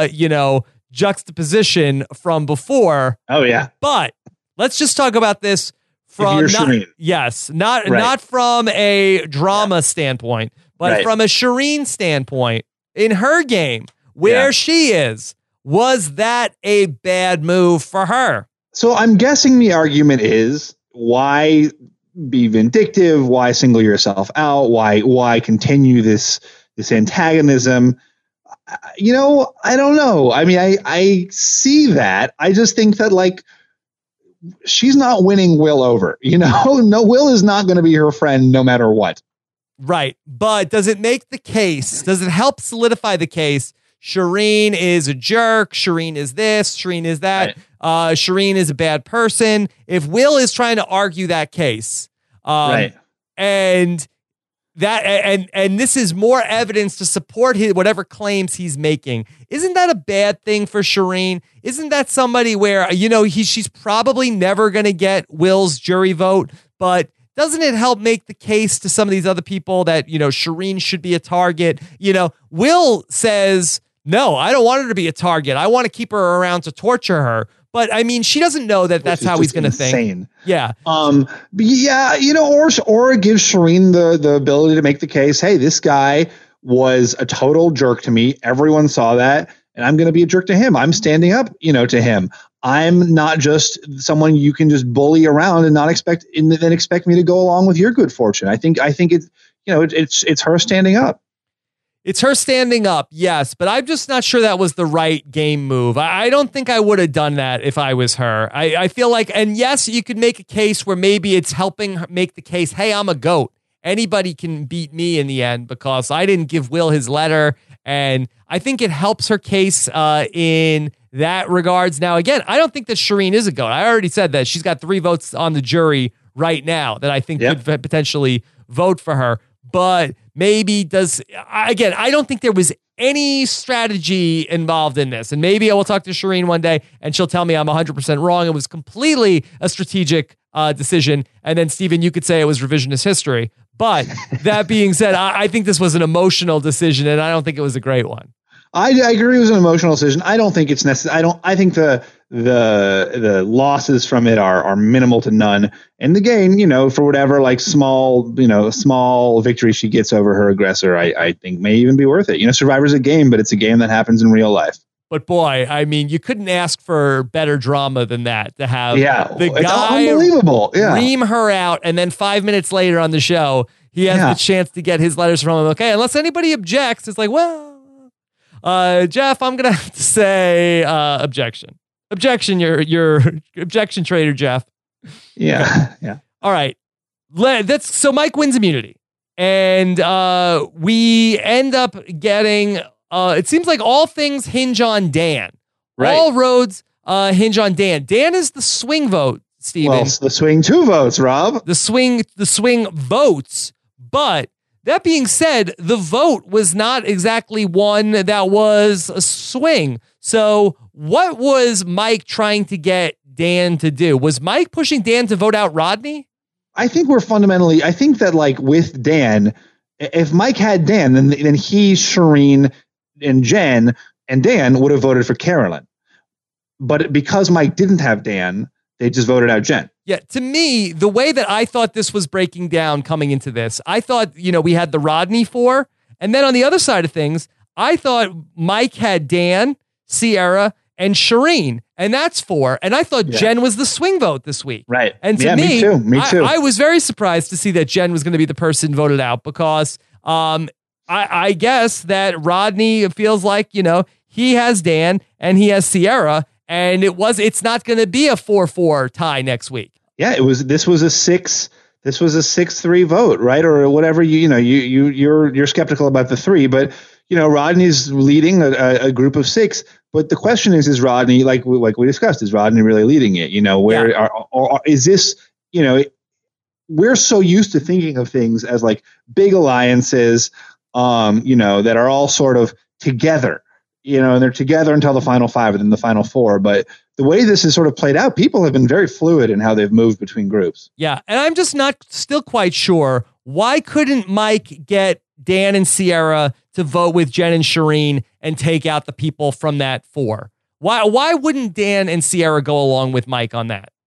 juxtaposition from before. Oh yeah. But let's just talk about this from not from a drama standpoint, but from a Shireen standpoint. In her game, where she is, was that a bad move for her? So I'm guessing the argument is, why be vindictive? Why single yourself out? Why continue this antagonism? I don't know. I mean, I see that. I just think that, like, she's not winning Will over. No, Will is not going to be her friend no matter what. Right. But does it make the case? Does it help solidify the case? Shireen is a jerk. Shireen is this. Shireen is that. Right. Shireen is a bad person. If Will is trying to argue that case, and this is more evidence to support whatever claims he's making, isn't that a bad thing for Shireen? Isn't that somebody where she's probably never going to get Will's jury vote, but doesn't it help make the case to some of these other people that Shireen should be a target? Will says, no, I don't want her to be a target. I want to keep her around to torture her. But I mean, she doesn't know that that's how he's going to think. Yeah. Or it gives Shireen the ability to make the case, hey, this guy was a total jerk to me. Everyone saw that, and I'm going to be a jerk to him. I'm standing up, to him. I'm not just someone you can just bully around and not expect me to go along with your good fortune. I think it's it's her standing up. It's her standing up, yes, but I'm just not sure that was the right game move. I don't think I would have done that if I was her. I feel like, and yes, you could make a case where maybe it's helping make the case, hey, I'm a goat. Anybody can beat me in the end because I didn't give Will his letter, and I think it helps her case in that regards. Now, again, I don't think that Shireen is a goat. I already said that she's got 3 votes on the jury right now that I think could potentially vote for her. But maybe I don't think there was any strategy involved in this. And maybe I will talk to Shireen one day and she'll tell me I'm 100% wrong. It was completely a strategic decision. And then, Steven, you could say it was revisionist history. But that being said, I think this was an emotional decision and I don't think it was a great one. I agree it was an emotional decision. I don't think it's necessary. I think the losses from it are minimal to none. And the game, for whatever small victory she gets over her aggressor, I think may even be worth it. Survivor's a game, but it's a game that happens in real life. But boy, I mean, you couldn't ask for better drama than that, to have the guy unbelievable. ream her out, and then 5 minutes later on the show, he has the chance to get his letters from him. Okay, unless anybody objects, it's like, well, Jeff, I'm gonna have to say objection. Objection, your objection trader, Jeff. Yeah. All right. So Mike wins immunity. and we end up getting. It seems like all things hinge on Dan. Right. All roads hinge on Dan. Dan is the swing vote, Steven. Well, it's the swing 2 votes, Rob. The swing votes. But that being said, the vote was not exactly one that was a swing. So what was Mike trying to get Dan to do? Was Mike pushing Dan to vote out Rodney? I think I think that like with Dan, if Mike had Dan, then he, Shireen, and Jen and Dan would have voted for Carolyn. But because Mike didn't have Dan, they just voted out Jen. Yeah, to me, the way that I thought this was breaking down coming into this, I thought, we had the Rodney 4, and then on the other side of things, I thought Mike had Dan, Sierra, and Shireen, and that's 4. And I thought Jen was the swing vote this week. Right. And to me too. Me too. I was very surprised to see that Jen was going to be the person voted out because I guess that Rodney feels like, he has Dan and he has Sierra, and it's not going to be a 4-4 tie next week. Yeah, this was a 6-3 vote, right? Or whatever, you're skeptical about the 3, but Rodney's leading a group of 6. But the question is Rodney, like we discussed, is Rodney really leading it? Or is this, we're so used to thinking of things as like big alliances, that are all sort of together, and they're together until the final 5 and then the final 4. But the way this is sort of played out, people have been very fluid in how they've moved between groups. Yeah. And I'm just not still quite sure. Why couldn't Mike get Dan and Sierra to vote with Jen and Shireen and take out the people from that 4? Why wouldn't Dan and Sierra go along with Mike on that?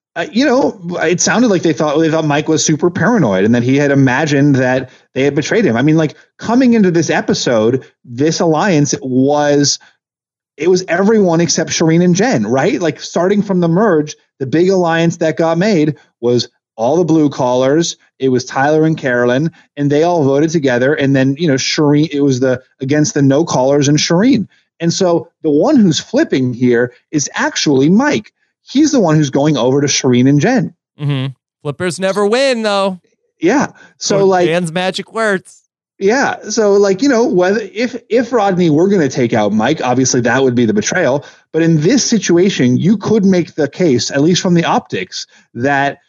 It sounded like they thought Mike was super paranoid and that he had imagined that they had betrayed him. I mean, like coming into this episode, this alliance was everyone except Shireen and Jen, right? Like starting from the merge, the big alliance that got made was all the blue collars. It was Tyler and Carolyn, and they all voted together. And then, Shireen, it was against the no collars and Shireen. And so the one who's flipping here is actually Mike. He's the one who's going over to Shireen and Jen. Mm-hmm. Flippers never win, though. Yeah. So Dan's magic words. Yeah. So whether if Rodney were going to take out Mike, obviously that would be the betrayal. But in this situation, you could make the case, at least from the optics, that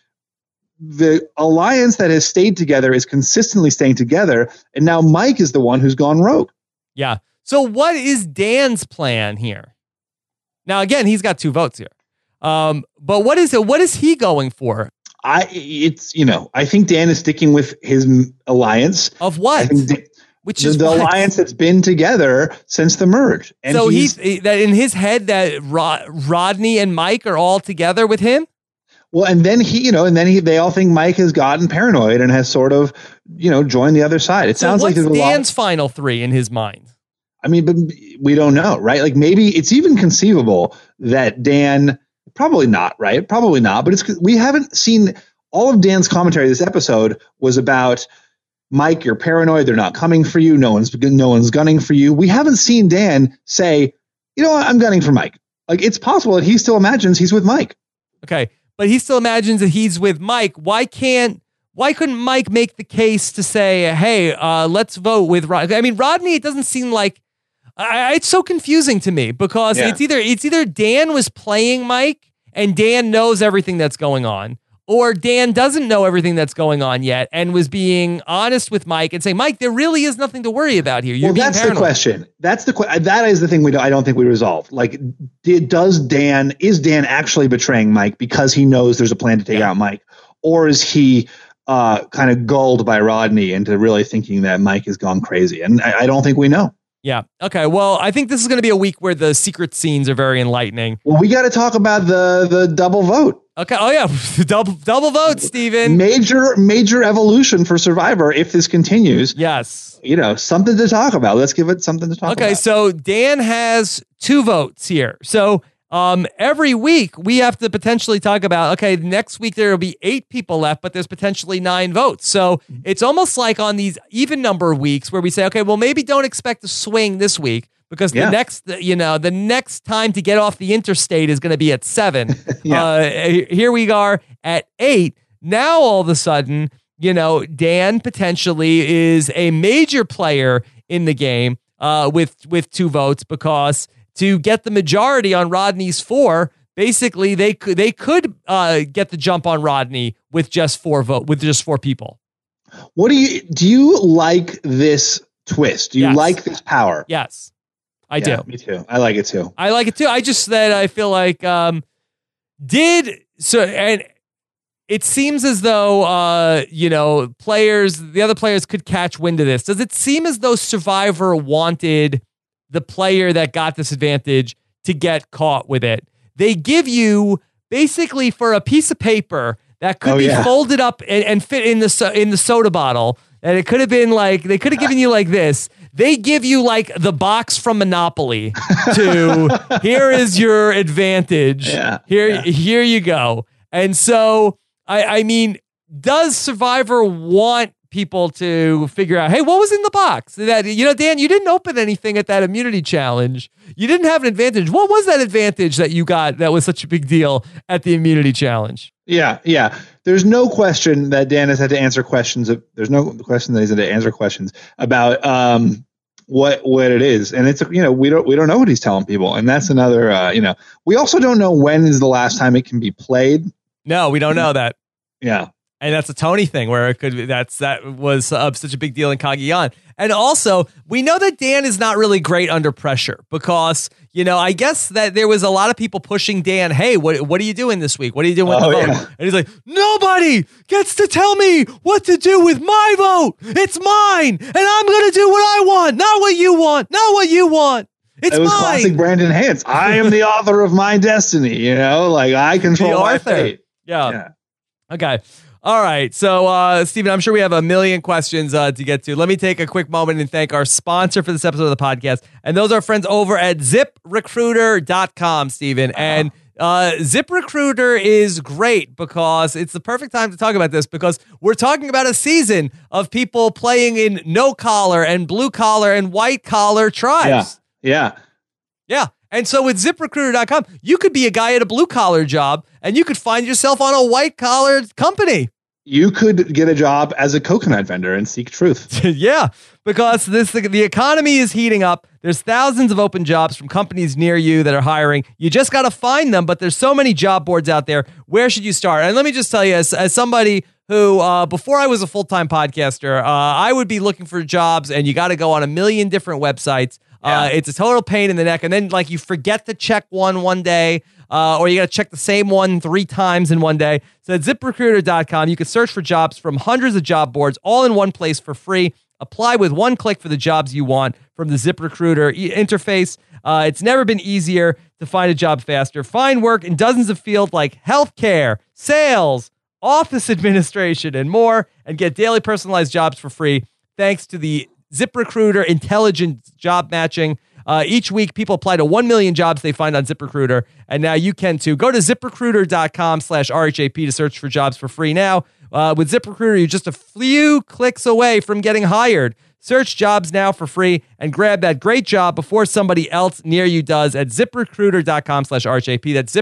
the alliance that has stayed together is consistently staying together. And now Mike is the one who's gone rogue. Yeah. So what is Dan's plan here? Now, again, he's got 2 votes here. But what is he going for? I think Dan is sticking with his alliance. Of what? Which is the alliance that's been together since the merge. And so he's that in his head that Rodney and Mike are all together with him. Well, and then they all think Mike has gotten paranoid and has sort of, joined the other side. It sounds like what's Dan's final 3 in his mind? I mean, but we don't know, right? Like maybe it's even conceivable that Dan. Probably not, right? Probably not. But we haven't seen all of Dan's commentary this episode was about Mike, you're paranoid. They're not coming for you. No one's gunning for you. We haven't seen Dan say, I'm gunning for Mike. Like it's possible that he still imagines he's with Mike. Okay. But he still imagines that he's with Mike. Why couldn't Mike make the case to say, hey, let's vote with Rodney? I mean, Rodney, it doesn't seem like it's so confusing to me because it's either Dan was playing Mike and Dan knows everything that's going on, or Dan doesn't know everything that's going on yet and was being honest with Mike and saying, Mike, there really is nothing to worry about here. You're being that's paranoid. The question. That is the thing I don't think we resolved. Like, is Dan actually betraying Mike because he knows there's a plan to take out Mike, or is he kind of gulled by Rodney into really thinking that Mike has gone crazy? And I don't think we know. Yeah. Okay. Well, I think this is going to be a week where the secret scenes are very enlightening. Well, we got to talk about the double vote. Okay. Oh yeah, double vote, Steven. Major evolution for Survivor if this continues. Yes. Something to talk about. Let's give it something to talk about. Okay. So Dan has 2 votes here. So every week we have to potentially talk about, okay, next week there will be 8 people left, but there's potentially 9 votes. So it's almost like on these even number of weeks where we say, okay, well, maybe don't expect a swing this week because the next time to get off the interstate is going to be at 7. Here we are at 8. Now all of a sudden Dan potentially is a major player in the game with 2 votes, because to get the majority on Rodney's 4, basically they could get the jump on Rodney with just 4 people. What do you like this twist? Do you like this power? Yes, I do. Me too. I like it too. I feel like and it seems as though the other players could catch wind of this. Does it seem as though Survivor wanted the player that got this advantage to get caught with it? They give you basically for a piece of paper that could be folded up and fit in the soda bottle. And it could have been like, they could have given you like this. They give you like the box from Monopoly to here is your advantage. Here you go. And so, I mean, does Survivor want people to figure out, hey, what was in the box? That, Dan, you didn't open anything at that immunity challenge. You didn't have an advantage. What was that advantage that you got that was such a big deal at the immunity challenge? Yeah. There's no question that Dan has had to answer questions. There's no question that he's had to answer questions about what it is, and it's we don't know what he's telling people, and that's another. We also don't know when is the last time it can be played. No, we don't know that. Yeah. And that's a Tony thing where it could be that was such a big deal in Cagayan. And also, we know that Dan is not really great under pressure because, I guess that there was a lot of people pushing Dan, hey, what are you doing this week? What are you doing with the vote? Yeah. And he's like, nobody gets to tell me what to do with my vote. It's mine. And I'm going to do what I want, not what you want, not what you want. It was mine. Classic Brandon Hance. I am the author of my destiny, like I control my fate. Yeah. Okay. All right. So, Stephen, I'm sure we have a million questions to get to. Let me take a quick moment and thank our sponsor for this episode of the podcast. And those are our friends over at ZipRecruiter.com, Stephen. And ZipRecruiter is great because it's the perfect time to talk about this because we're talking about a season of people playing in no-collar and blue-collar and white-collar tribes. Yeah. And so with ZipRecruiter.com, you could be a guy at a blue-collar job and you could find yourself on a white-collar company. You could get a job as a coconut vendor and seek truth. Yeah, because the economy is heating up. There's thousands of open jobs from companies near you that are hiring. You just got to find them, but there's so many job boards out there. Where should you start? And let me just tell you, as somebody who, before I was a full-time podcaster, I would be looking for jobs, and you got to go on a million different websites. It's a total pain in the neck. And then you forget to check one day, or you got to check the same one 3 times in one day. So at ZipRecruiter.com, you can search for jobs from hundreds of job boards all in one place for free. Apply with one click for the jobs you want from the ZipRecruiter interface. It's never been easier to find a job faster. Find work in dozens of fields like healthcare, sales, office administration, and more, and get daily personalized jobs for free thanks to the ZipRecruiter intelligent job matching. Each week, people apply to 1 million jobs they find on ZipRecruiter, and now you can too. Go to ZipRecruiter.com/RHAP to search for jobs for free now. With ZipRecruiter, you're just a few clicks away from getting hired. Search jobs now for free and grab that great job before somebody else near you does at ZipRecruiter.com/RHAP. That's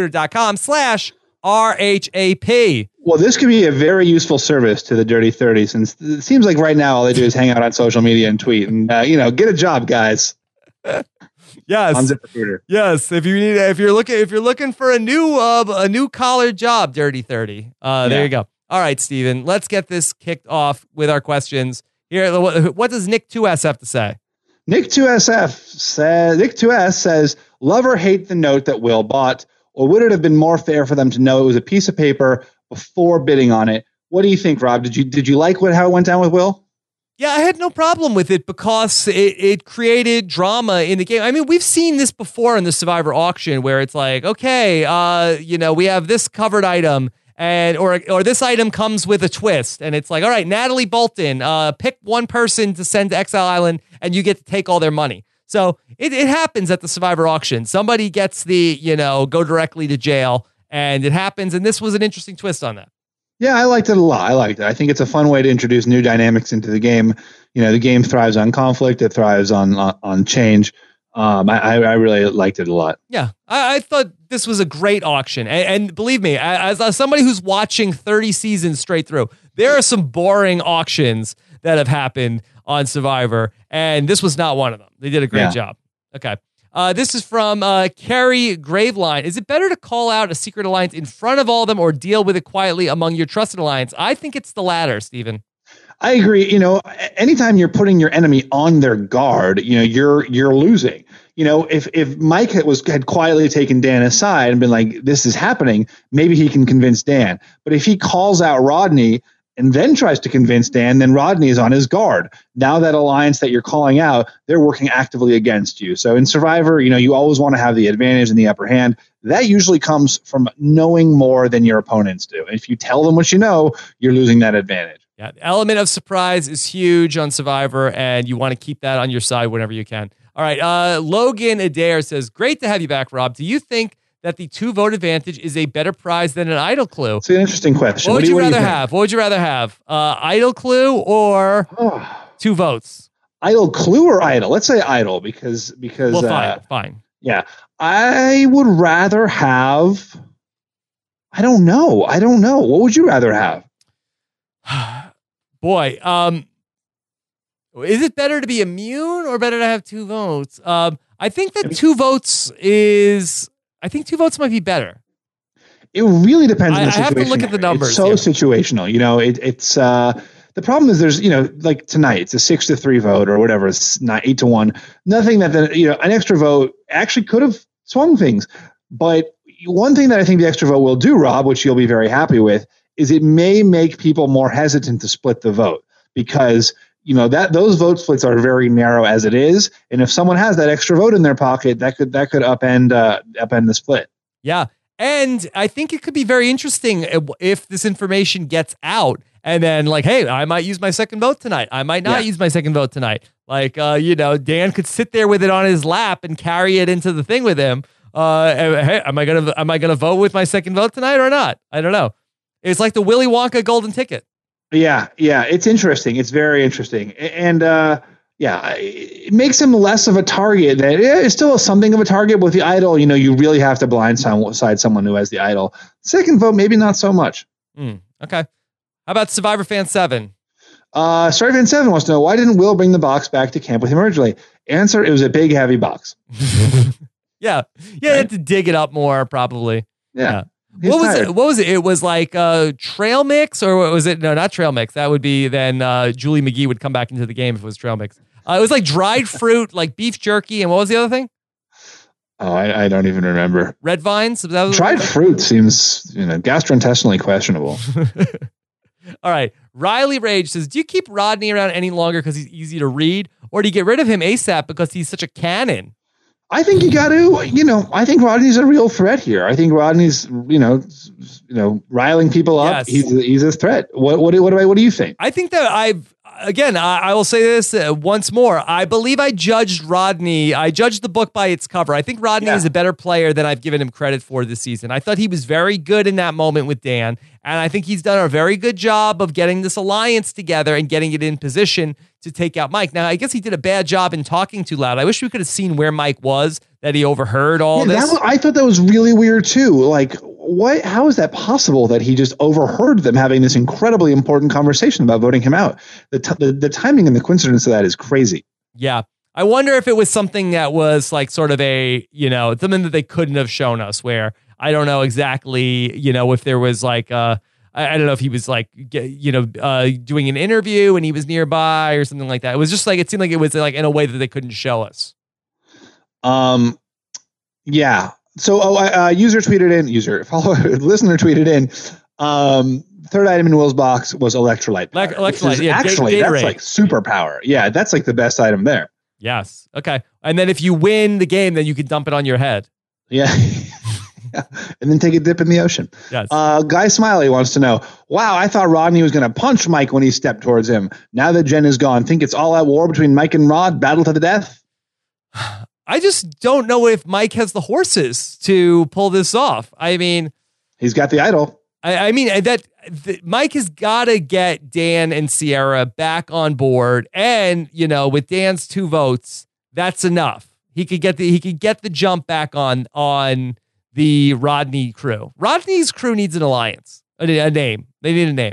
ZipRecruiter.com/RHAP. Well, this could be a very useful service to the Dirty 30, since it seems like right now all they do is hang out on social media and tweet and, get a job, guys. Yes. On ZipRecruiter. Yes. If you're looking for a new collar job, Dirty 30. There you go. All right, Stephen, let's get this kicked off with our questions. Here, what does Nick 2S have to say? Nick 2S says, love or hate the note that Will bought, or would it have been more fair for them to know it was a piece of paper before bidding on it? What do you think, Rob? Did you like how it went down with Will? Yeah, I had no problem with it because it created drama in the game. I mean, we've seen this before in the Survivor auction where it's like, okay, we have this covered item and or this item comes with a twist, and it's like, all right, Natalie Bolton, pick one person to send to Exile Island, and you get to take all their money. So it happens at the Survivor auction. Somebody gets the go directly to jail, and it happens. And this was an interesting twist on that. Yeah, I liked it a lot. I think it's a fun way to introduce new dynamics into the game. The game thrives on conflict. It thrives on change. I really liked it a lot. Yeah, I thought this was a great auction. And believe me, as somebody who's watching 30 seasons straight through, there are some boring auctions that have happened on Survivor, and this was not one of them. They did a great job. Okay. This is from Carrie Graveline. Is it better to call out a secret alliance in front of all of them or deal with it quietly among your trusted alliance? I think it's the latter, Steven. I agree. Anytime you're putting your enemy on their guard, you're losing. If Mike had quietly taken Dan aside and been like, this is happening, maybe he can convince Dan. But if he calls out Rodney and then tries to convince Dan, then Rodney is on his guard. Now that alliance that you're calling out, they're working actively against you. So in Survivor, you always want to have the advantage and the upper hand. That usually comes from knowing more than your opponents do. And if you tell them what you know, you're losing that advantage. Yeah, the element of surprise is huge on Survivor, and you want to keep that on your side whenever you can. All right, Logan Adair says, great to have you back, Rob. Do you think that the 2-vote advantage is a better prize than an idol clue? It's an interesting question. What would you rather have? What would you rather have? Idol clue or 2 votes? Idol clue or idol? Let's say idol because. Well, fine. Yeah, I would rather have. I don't know. What would you rather have? Boy, is it better to be immune or better to have 2 votes? I think that 2 votes is. I think 2 votes might be better. It really depends on the situation. I have to look at the numbers. It's so situational. It's the problem is there's like tonight it's a 6-3 vote or whatever. It's not 8-1. Nothing that an extra vote actually could have swung things. But one thing that I think the extra vote will do, Rob, which you'll be very happy with, is it may make people more hesitant to split the vote because that those vote splits are very narrow as it is, and if someone has that extra vote in their pocket, that could upend the split. Yeah, and I think it could be very interesting if this information gets out, and then hey, I might use my second vote tonight. I might not use my second vote tonight. Dan could sit there with it on his lap and carry it into the thing with him. Hey, am I gonna vote with my second vote tonight or not? I don't know. It's like the Willy Wonka golden ticket. Yeah, it's interesting. It's very interesting, and it makes him less of a target. That it's still something of a target with the idol. You really have to blindside someone who has the idol. Second vote, maybe not so much. Okay. How about Survivor Fan 7? Survivor Fan 7 wants to know, why didn't Will bring the box back to camp with him originally? Answer: it was a big, heavy box. Yeah, you had to dig it up more, probably. Yeah. What was it? It was like trail mix, or was it? No, not trail mix. That would be then Julie McGee would come back into the game if it was trail mix. It was like dried fruit, like beef jerky, and what was the other thing? Oh, I don't even remember. Red vines? Dried fruit seems gastrointestinally questionable. All right. Riley Rage says, do you keep Rodney around any longer because he's easy to read, or do you get rid of him ASAP because he's such a cannon? I think you got to, I think Rodney's a real threat here. I think Rodney's, riling people up. Yes. He's a threat. What do you think? I think that I will say this once more. I believe I judged Rodney. I judged the book by its cover. I think Rodney is a better player than I've given him credit for this season. I thought he was very good in that moment with Dan, and I think he's done a very good job of getting this alliance together and getting it in position to take out Mike. Now, I guess he did a bad job in talking too loud. I wish we could have seen where Mike was, that he overheard all this. I thought that was really weird too. Like, how is that possible that he just overheard them having this incredibly important conversation about voting him out? The timing and the coincidence of that is crazy. Yeah. I wonder if it was something that was like sort of something that they couldn't have shown us, where I don't know exactly, if there was like, I don't know if he was like, doing an interview and he was nearby or something like that. It was just like, it seemed like it was like in a way that they couldn't show us. Yeah. So, listener tweeted in, third item in Will's box was electrolyte. Electrolyte, yeah. Actually, that's like superpower. Yeah, that's like the best item there. Yes. Okay. And then if you win the game, then you can dump it on your head. Yeah. And then take a dip in the ocean. Yes. Guy Smiley wants to know, wow, I thought Rodney was going to punch Mike when he stepped towards him. Now that Jen is gone, think it's all out war between Mike and Rod, battle to the death? I just don't know if Mike has the horses to pull this off. I mean, he's got the idol. Mike has got to get Dan and Sierra back on board, and with Dan's 2 votes, that's enough. He could get the jump back on the Rodney crew. Rodney's crew needs an alliance, a name. They need a name.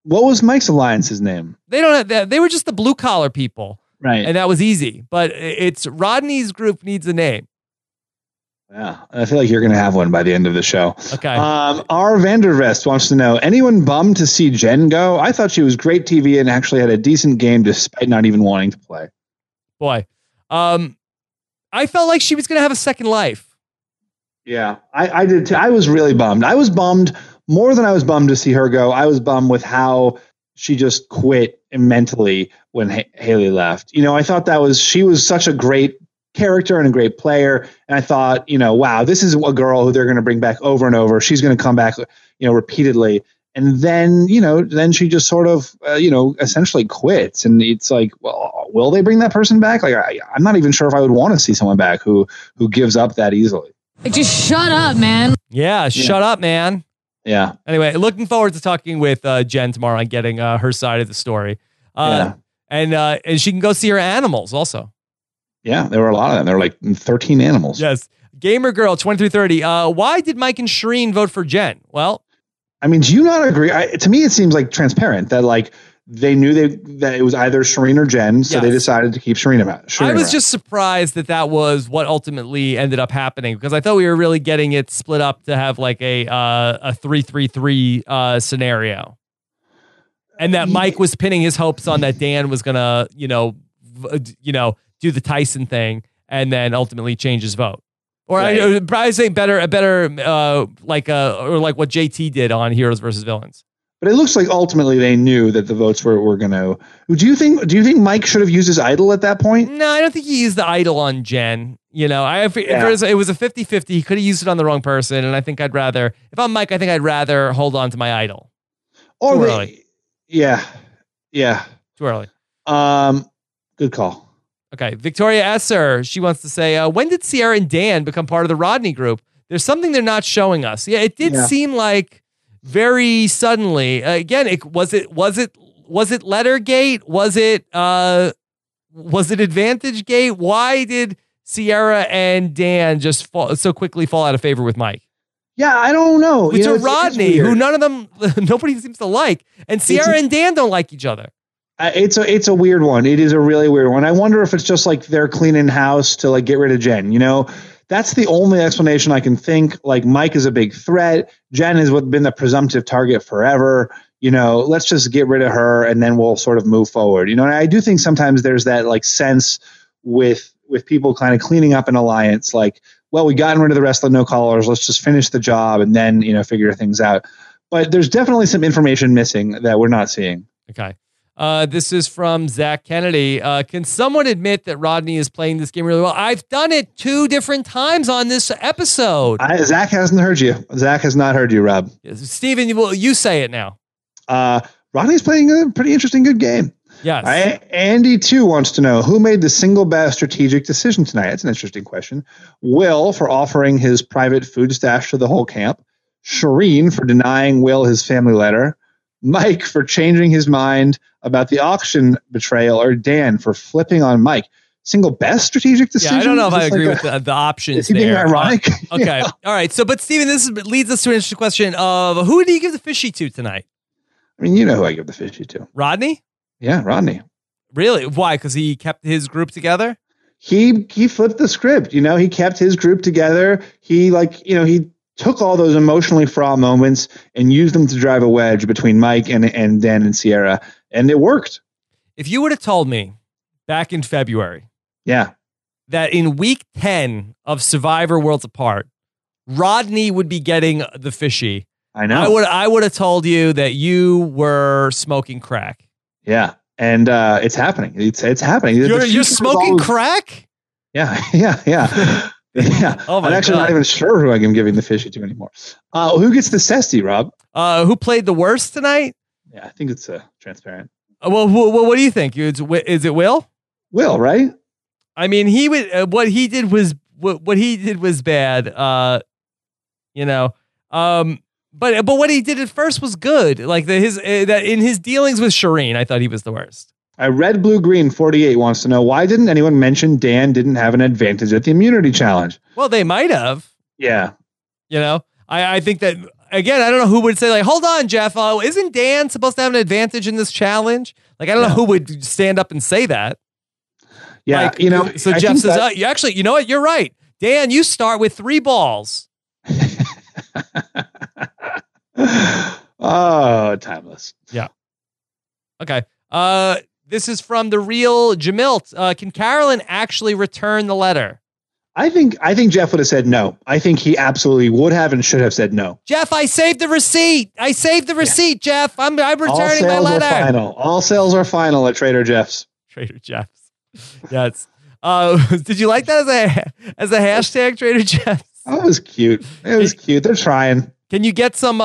What was Mike's alliance's name? They don't have that. They were just the blue collar people. Right. And that was easy. But it's Rodney's group needs a name. Yeah. I feel like you're going to have one by the end of the show. Okay. R. Vandervest wants to know, anyone bummed to see Jen go? I thought she was great TV and actually had a decent game despite not even wanting to play. Boy. I felt like she was going to have a second life. Yeah, I did too. I was really bummed. I was bummed more than I was bummed to see her go. I was bummed with how she just quit mentally when Haley left. You know, I thought she was such a great character and a great player. And I thought, you know, wow, this is a girl who they're going to bring back over and over. She's going to come back, you know, repeatedly. And then, you know, then she just sort of, essentially quits. And it's like, well, will they bring that person back? Like, I'm not even sure if I would want to see someone back who gives up that easily. Like, just shut up, man. Yeah, shut up, man. Yeah. Anyway, looking forward to talking with Jen tomorrow and getting her side of the story. And she can go see her animals also. Yeah, there were a lot of them. There were like 13 animals. Yes. Gamer Girl 2330. Why did Mike and Shireen vote for Jen? Well, I mean, do you not agree? To me, it seems like transparent that like they knew that it was either Shireen or Jen, so they decided to keep Shireen around. I was just surprised that was what ultimately ended up happening, because I thought we were really getting it split up to have like a 3-3-3 scenario, and that Mike was pinning his hopes on that Dan was gonna do the Tyson thing and then ultimately change his vote. Or I would probably say better like what JT did on Heroes versus Villains. But it looks like ultimately they knew that the votes were going to. Do you think Mike should have used his idol at that point? No, I don't think he used the idol on Jen. You know, it was a 50-50. He could have used it on the wrong person, and I think if I'm Mike, I think I'd rather hold on to my idol. Or Too early. Yeah. Too early. Good call. Okay, Victoria Esser, she wants to say, when did Sierra and Dan become part of the Rodney group? There's something they're not showing us. Yeah, it did seem like very suddenly. Again, was it Lettergate? Was it Advantage Gate? Why did Sierra and Dan just so quickly fall out of favor with Mike? Yeah, I don't know. It's Rodney, who nobody seems to like, and Sierra and Dan don't like each other. It's a weird one. It is a really weird one. I wonder if it's just like they're cleaning house to like get rid of Jen. You know, that's the only explanation I can think. Like Mike is a big threat. Jen has been the presumptive target forever. You know, let's just get rid of her and then we'll sort of move forward. You know, and I do think sometimes there's that like sense with people kind of cleaning up an alliance. Like, well, we gotten rid of the rest of the no callers. Let's just finish the job and then, you know, figure things out. But there's definitely some information missing that we're not seeing. Okay. This is from Zach Kennedy. Can someone admit that Rodney is playing this game really well? I've done it 2 different times on this episode. Zach hasn't heard you. Zach has not heard you, Rob. Steven, you say it now. Rodney's playing a pretty interesting, good game. Yes. Andy, too, wants to know who made the single best strategic decision tonight. That's an interesting question. Will for offering his private food stash to the whole camp. Shireen for denying Will his family letter. Mike for changing his mind about the auction betrayal, or Dan for flipping on Mike. Single best strategic decision? Yeah, I don't know if I agree with the options is he being there. ironic? Okay. Yeah. All right. So, but Steven, this leads us to an interesting question of who do you give the fishy to tonight? I mean, you know who I give the fishy to. Rodney? Yeah, Rodney. Really? Why? Because he kept his group together? He flipped the script. You know, he kept his group together. He took all those emotionally fraught moments and used them to drive a wedge between Mike and Dan and Sierra, and it worked. If you would have told me back in February, that in week 10 of Survivor Worlds Apart, Rodney would be getting the fishy, I know. I would have told you that you were smoking crack. Yeah, and it's happening. It's happening. You're smoking crack? Yeah. Yeah. Oh my I'm actually God. not even sure who I'm giving the fishy to anymore. Who gets the Cesty, Rob? Who played the worst tonight? Yeah, I think it's transparent. Well, what do you think? Is it Will? Will, right? I mean, he would. What he did was bad. But what he did at first was good. Like in his dealings with Shireen, I thought he was the worst. Red Blue Green 48 wants to know, why didn't anyone mention Dan didn't have an advantage at the immunity challenge? Well, they might have. Yeah. You know, I think that again, I don't know who would say like, hold on, Jeff. Isn't Dan supposed to have an advantage in this challenge? Like, I don't know who would stand up and say that. Yeah, Like, you know. So I Jeff think says, that- you actually, you know what? You're right. Dan, you start with 3 balls. Oh, timeless. Yeah. Okay. This is from the real Jamilt. Can Carolyn actually return the letter? I think Jeff would have said no. I think he absolutely would have and should have said no. Jeff, I saved the receipt. Jeff. I'm returning my All sales letter. are final. All sales are final at Trader Jeff's. Trader Jeff's. Yes. Did you like that as a hashtag, Trader Jeff's? Oh, it was cute. It was cute. They're trying. Can you get some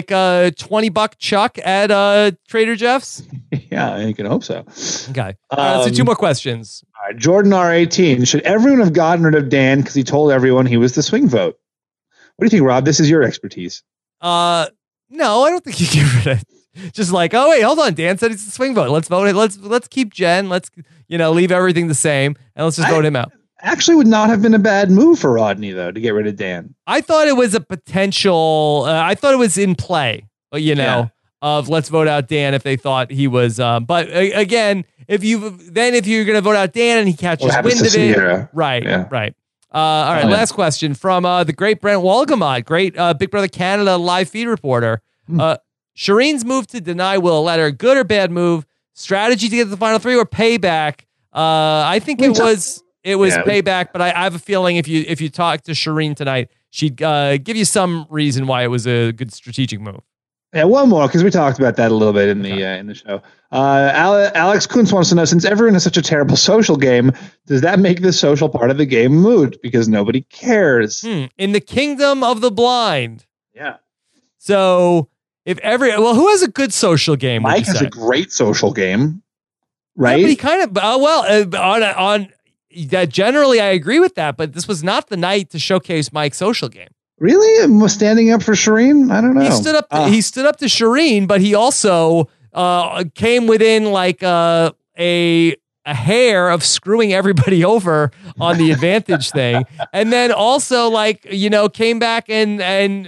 $20 chuck at Trader Jeff's? Yeah, you can hope so. Okay. So 2 more questions. All right, Jordan R18. Should everyone have gotten rid of Dan because he told everyone he was the swing vote? What do you think, Rob? This is your expertise. No, I don't think you get rid of it. Just like, oh wait, hold on. Dan said it's the swing vote. Let's vote it. Let's keep Jen. Let's leave everything the same and let's just vote him out. Actually, would not have been a bad move for Rodney though to get rid of Dan. I thought it was a potential. I thought it was in play. Of let's vote out Dan if they thought he was. But again, if you're gonna vote out Dan and he catches wind of it, right. All right. Last question from the great Brent Wolgamott, great Big Brother Canada live feed reporter. Shireen's move to deny Will a letter, good or bad move? Strategy to get to the final 3 or payback? I think it was payback, but I have a feeling if you talk to Shireen tonight, she'd give you some reason why it was a good strategic move. Yeah, one more because we talked about that a little bit in the show. Alex Kuntz wants to know, since everyone is such a terrible social game, does that make the social part of the game moot because nobody cares? In the kingdom of the blind. Yeah. So who has a good social game? Mike has a great social game, right? Yeah, but he kind of on that. Generally, I agree with that, but this was not the night to showcase Mike's social game. Really, standing up for Shireen? I don't know. He stood up to Shireen, but he also came within like a hair of screwing everybody over on the advantage thing, and then also came back and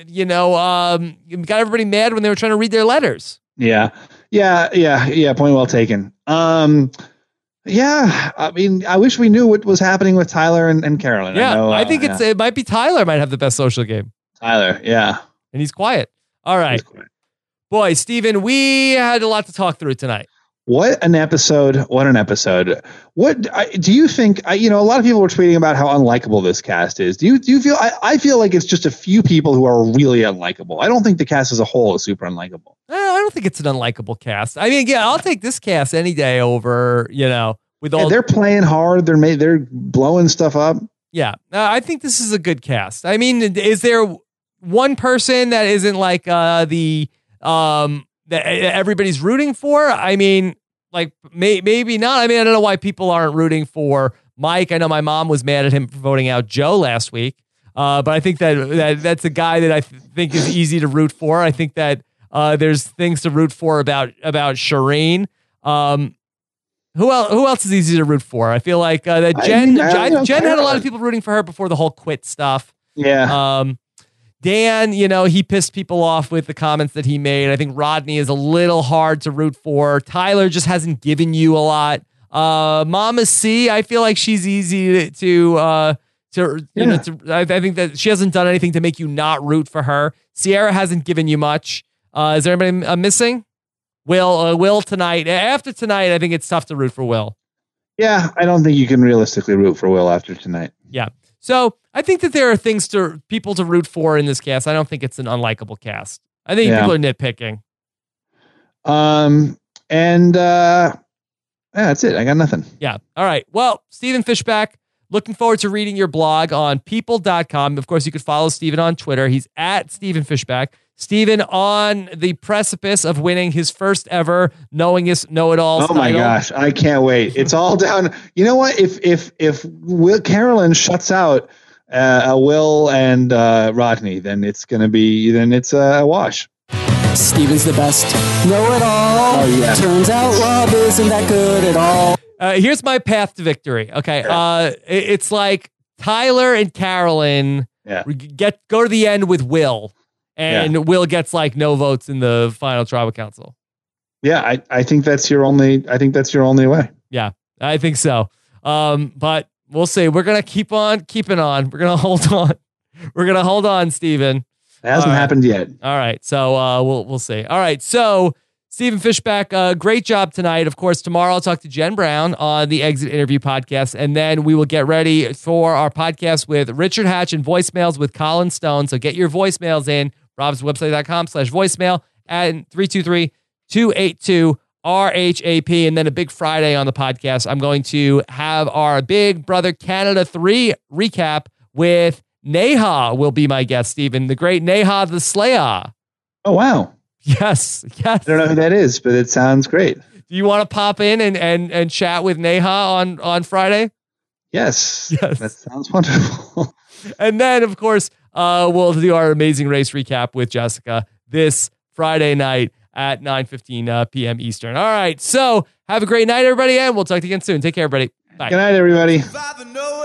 got everybody mad when they were trying to read their letters. Yeah. Point well taken. Yeah, I mean, I wish we knew what was happening with Tyler and Carolyn. Yeah, I think it might be Tyler might have the best social game. Tyler, yeah. And he's quiet. All right. Boy, Steven, we had a lot to talk through tonight. What an episode. What do you think? A lot of people were tweeting about how unlikable this cast is. Do you feel, I feel like it's just a few people who are really unlikable. I don't think the cast as a whole is super unlikable. I don't think it's an unlikable cast. I mean, yeah, I'll take this cast any day over, with all. They're playing hard. They're blowing stuff up. Yeah. I think this is a good cast. I mean, is there one person that isn't like that everybody's rooting for? I mean, like maybe not. I mean, I don't know why people aren't rooting for Mike. I know my mom was mad at him for voting out Joe last week. But I think that's a guy that I think is easy to root for. I think that there's things to root for about Shireen. Who else is easy to root for? I feel like that Jen had a lot of people rooting for her before the whole quit stuff. Yeah. Dan, he pissed people off with the comments that he made. I think Rodney is a little hard to root for. Tyler just hasn't given you a lot. Mama C, I feel like she's easy I think that she hasn't done anything to make you not root for her. Sierra hasn't given you much. Is there anybody I'm missing? Will tonight. After tonight, I think it's tough to root for Will. Yeah, I don't think you can realistically root for Will after tonight. Yeah. So I think that there are people to root for in this cast. I don't think it's an unlikable cast. I think people are nitpicking. That's it. I got nothing. Yeah. All right. Well, Stephen Fishback, looking forward to reading your blog on people.com. Of course, you could follow Stephen on Twitter. He's at Stephen Fishback. Stephen on the precipice of winning his first ever Knowingest Know-It-All title. My gosh, I can't wait. It's all down. You know what? If Carolyn shuts out Will and Rodney, then it's a wash. Steven's the best know-it-all. Oh, yeah. Turns out love isn't that good at all. Here's my path to victory. Okay. It's like Tyler and Carolyn go to the end with Will. and Will gets like no votes in the final tribal council. Yeah, I think that's your only way. Yeah, I think so. But we'll see. We're gonna keep on keeping on. We're gonna hold on. We're gonna hold on, Stephen. It hasn't happened yet. All right. So we'll see. All right. So Stephen Fishbach, great job tonight. Of course, tomorrow I'll talk to Jen Brown on the Exit Interview podcast, and then we will get ready for our podcast with Richard Hatch and voicemails with Colin Stone. So get your voicemails in, robswebsite.com/voicemail and 323-282-RHAP. And then a big Friday on the podcast, I'm going to have our Big Brother Canada 3 recap with Neha will be my guest, Stephen, the great Neha the Slayer. Oh, wow. Yes. I don't know who that is, but it sounds great. Do you want to pop in and chat with Neha on Friday? Yes. That sounds wonderful. And then, of course, we'll do our Amazing Race recap with Jessica this Friday night at 9:15 p.m. Eastern. All right. So have a great night, everybody, and we'll talk to you again soon. Take care, everybody. Bye. Good night, everybody. Father knows